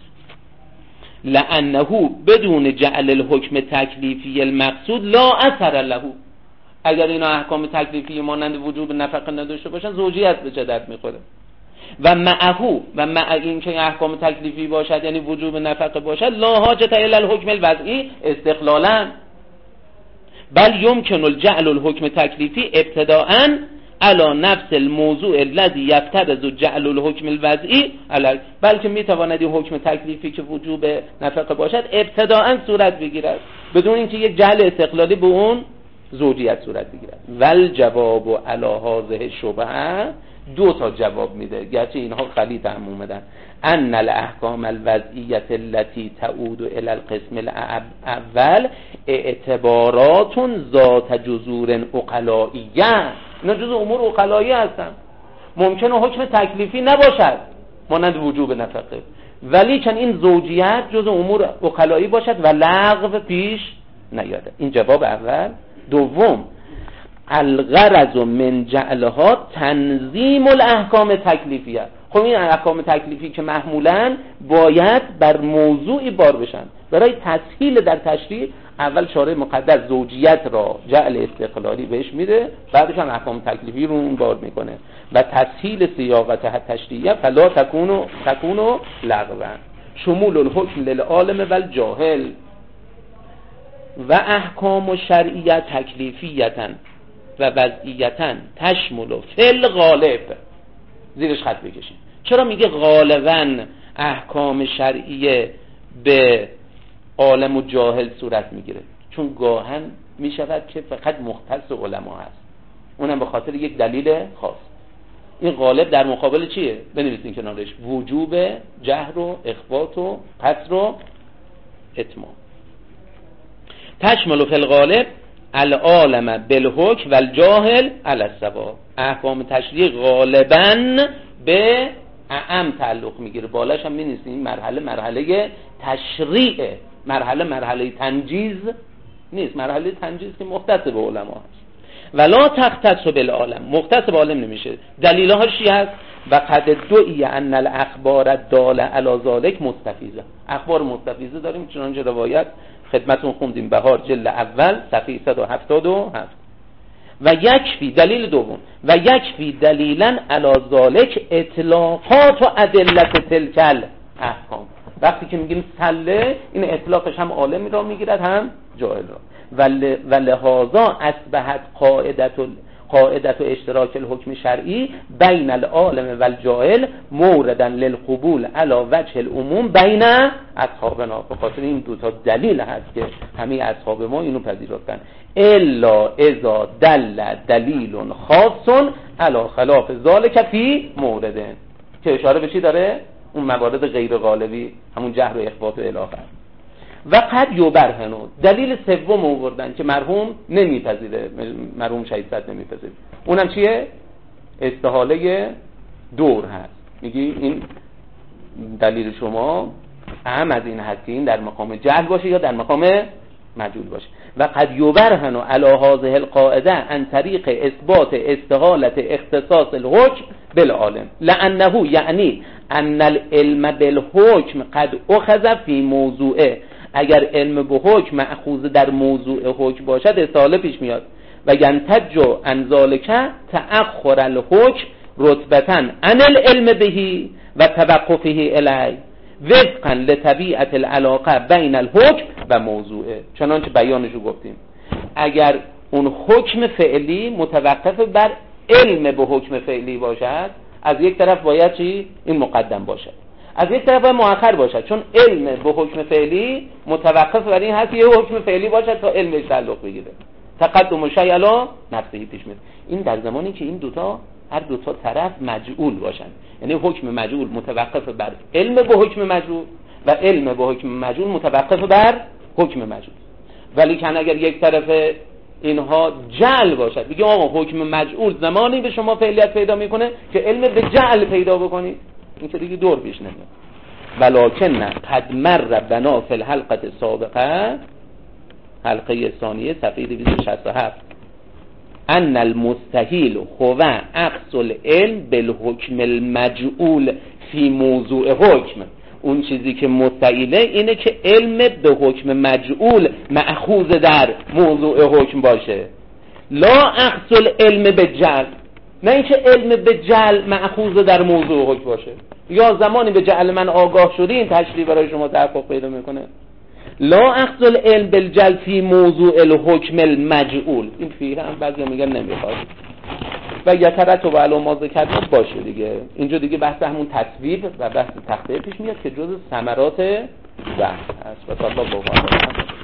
لانه بدون جعل الحکم تکلیفی المقصود لا اثر له. اگر اینا احکام تکلیفی مانند وجوب نفقه نداشته باشن زوجیت به چه درد میخوره؟ و معه و مع این که احکام تکلیفی باشد یعنی وجوب نفقه باشد لا حاجت الا الحکم الوضعی استقلالا. بل یمکن الجعل الحکم تکلیفی ابتداء علی نفس الموضوع الذي یفترض جعل الحکم الوضعی علی، بلکه میتواند این حکم تکلیفی که وجوب نفقه باشد ابتداء صورت بگیرد بدون اینکه یک جعل استقلالی به اون زوجیت صورت بگیرد. ول جواب علی هذه شبهه، دو تا جواب میده گرچه اینها خلیط هم اومدن. ان الاحکام الوضعیه التي تعود الى القسم الاول اعتبارات ذات جذور عقلائیه، اینا جزء امور عقلایی هستن، ممکنه حکم تکلیفی نباشد مانند وجوب نفقه، ولی چون این زوجیت جزء امور عقلایی باشد و لغو پیش نیاد. این جواب اول. دوم، الغرض من جعلها تنظیم الاحکام تکلیفیه. خب این احکام تکلیفی که محمولاً باید بر موضوعی بار بشن، برای تسهیل در تشریع اول شارع مقدس زوجیت را جعل استقلالی بهش میده، بعدش هم احکام تکلیفی رو اون بار میکنه و تسهیل سیاقت تشریعیه فلا تکونو لغوا. شمول الحکم للعالم و الجاهل و احکام شرعیه تکلیفیتا و وضعیتا تشمل فی الغالب. زیرش خط بکشیم. چرا میگه غالباً احکام شرعیه به عالم و جاهل صورت میگیره؟ چون گاهن میشود که فقط مختص علما هست، اونم به خاطر یک دلیل خاص. این غالب در مقابل چیه؟ بنویسین کنارش وجوب جهر و اخبات و قصر و اتمام. تشمل فی الغالب العالم بالحکم و الجاهل علی السوا. احکام تشریع غالباً به اعم تعلق میگیره، بالاش هم می‌نویسیم این مرحله تشریع، مرحله تنجیز نیست، مرحله تنجیز که مختص به علما هست. ولا تختص بالعالم، مختص به عالم نمیشه. دلیلش چی هست؟ و قد دعی ان الاخبار الداله علی ذلک مستفیضه. اخبار مستفیضه داریم، چنانچه روایت خدمتون خوندیم بهار جلد اول صفحه 177. و یکفی، دلیل دوم، و یکفی دلیلا علی ذلک اطلاقات و ادلت تلک احکام. وقتی که میگیم سله، این اطلاقش هم عالمی را میگیرد هم جاهل را. و لهذا اصبحت قاعدت اشتراک الحکم شرعی بین العالم و الجاهل موردا للقبول علی وجه العموم بین اصحابنا. به خاطر این دو تا دلیل هست که همه اصحاب ما اینو پذیرفتن. الا اذا دل دلیل خاص علی خلاف ذلک فی مورد، که اشاره به چی داره؟ اون موارد غیر غالبی، همون جهر و اخبات و الاخر. و قد یبرهنو، دلیل سوم آوردن که مرحوم نمیپذیره، مرحوم شهید صدر نمیپذیره. اونم چیه؟ استحاله دور هست. میگی این دلیل شما اهم از این هست که این در مقام جهل باشه یا در مقام مجهول باشه. و قد یبرهنو علی هذه القاعده عن طریق اثبات استحالت اختصاص الحکم بالعالم، لانه یعنی ان العلم بالحکم قد اخذ فی موضوعه. اگر علم به حکم مأخوذ در موضوع حکم باشد استحاله پیش میاد. و ینتج عن ذلک تأخر الحکم رتبة عن العلم به و توقفه الیه وفقا لطبیعت العلاقه بین الحکم و موضوعه. چنانچه بیانشو گفتیم، اگر اون حکم فعلی متوقف بر علم به حکم فعلی باشد، از یک طرف باید چی؟ این مقدم باشد، از یک طرف باید مؤخر باشد، چون علم به حکم فعلی متوقف بر این هست یه حکم فعلی باشد تا علمش تعلق بگیره. تقدم شیء علی نفسه پیش میاد. این در زمانی که این دوتا هر دوتا طرف مجعول باشن، یعنی حکم مجعول متوقف بر علم به حکم مجعول و علم به حکم مجعول متوقف بر حکم مجعول. ولی که اگر یک طرف اینها جعل باشد، بگیم آقا حکم مجعول زمانی به شما فعلیت پیدا میکنه که علم به جعل پیدا بکنید، این که دیگه دور پیش نمیاد. ولکن قد مر بنا فی الحلقه السابقه، حلقه ثانیه صفحه 267، ان المستحیل هو عکس العلم بالحکم المجعول فی موضوع حکم. اون چیزی که مستحیله اینه که علم به حکم مجعول مأخوذ در موضوع حکم باشه، لا عکس العلم بالجعل، نه اینکه علم به جعل مأخوذ در موضوع حکم باشه. یا زمانی به جعل من آگاه شدی این تشریح برای شما تحقق پیدا میکنه. لا اخذ العلم بالجل فی موضوع الحکم المجعول. این فیه هم بعضی میگن نمیخواد و یترتب علی ما ذکرنا باشه دیگه. اینجا دیگه بحث همون تصویب و بحث تخته پیش میاد که جزء ثمرات بحث است. و الله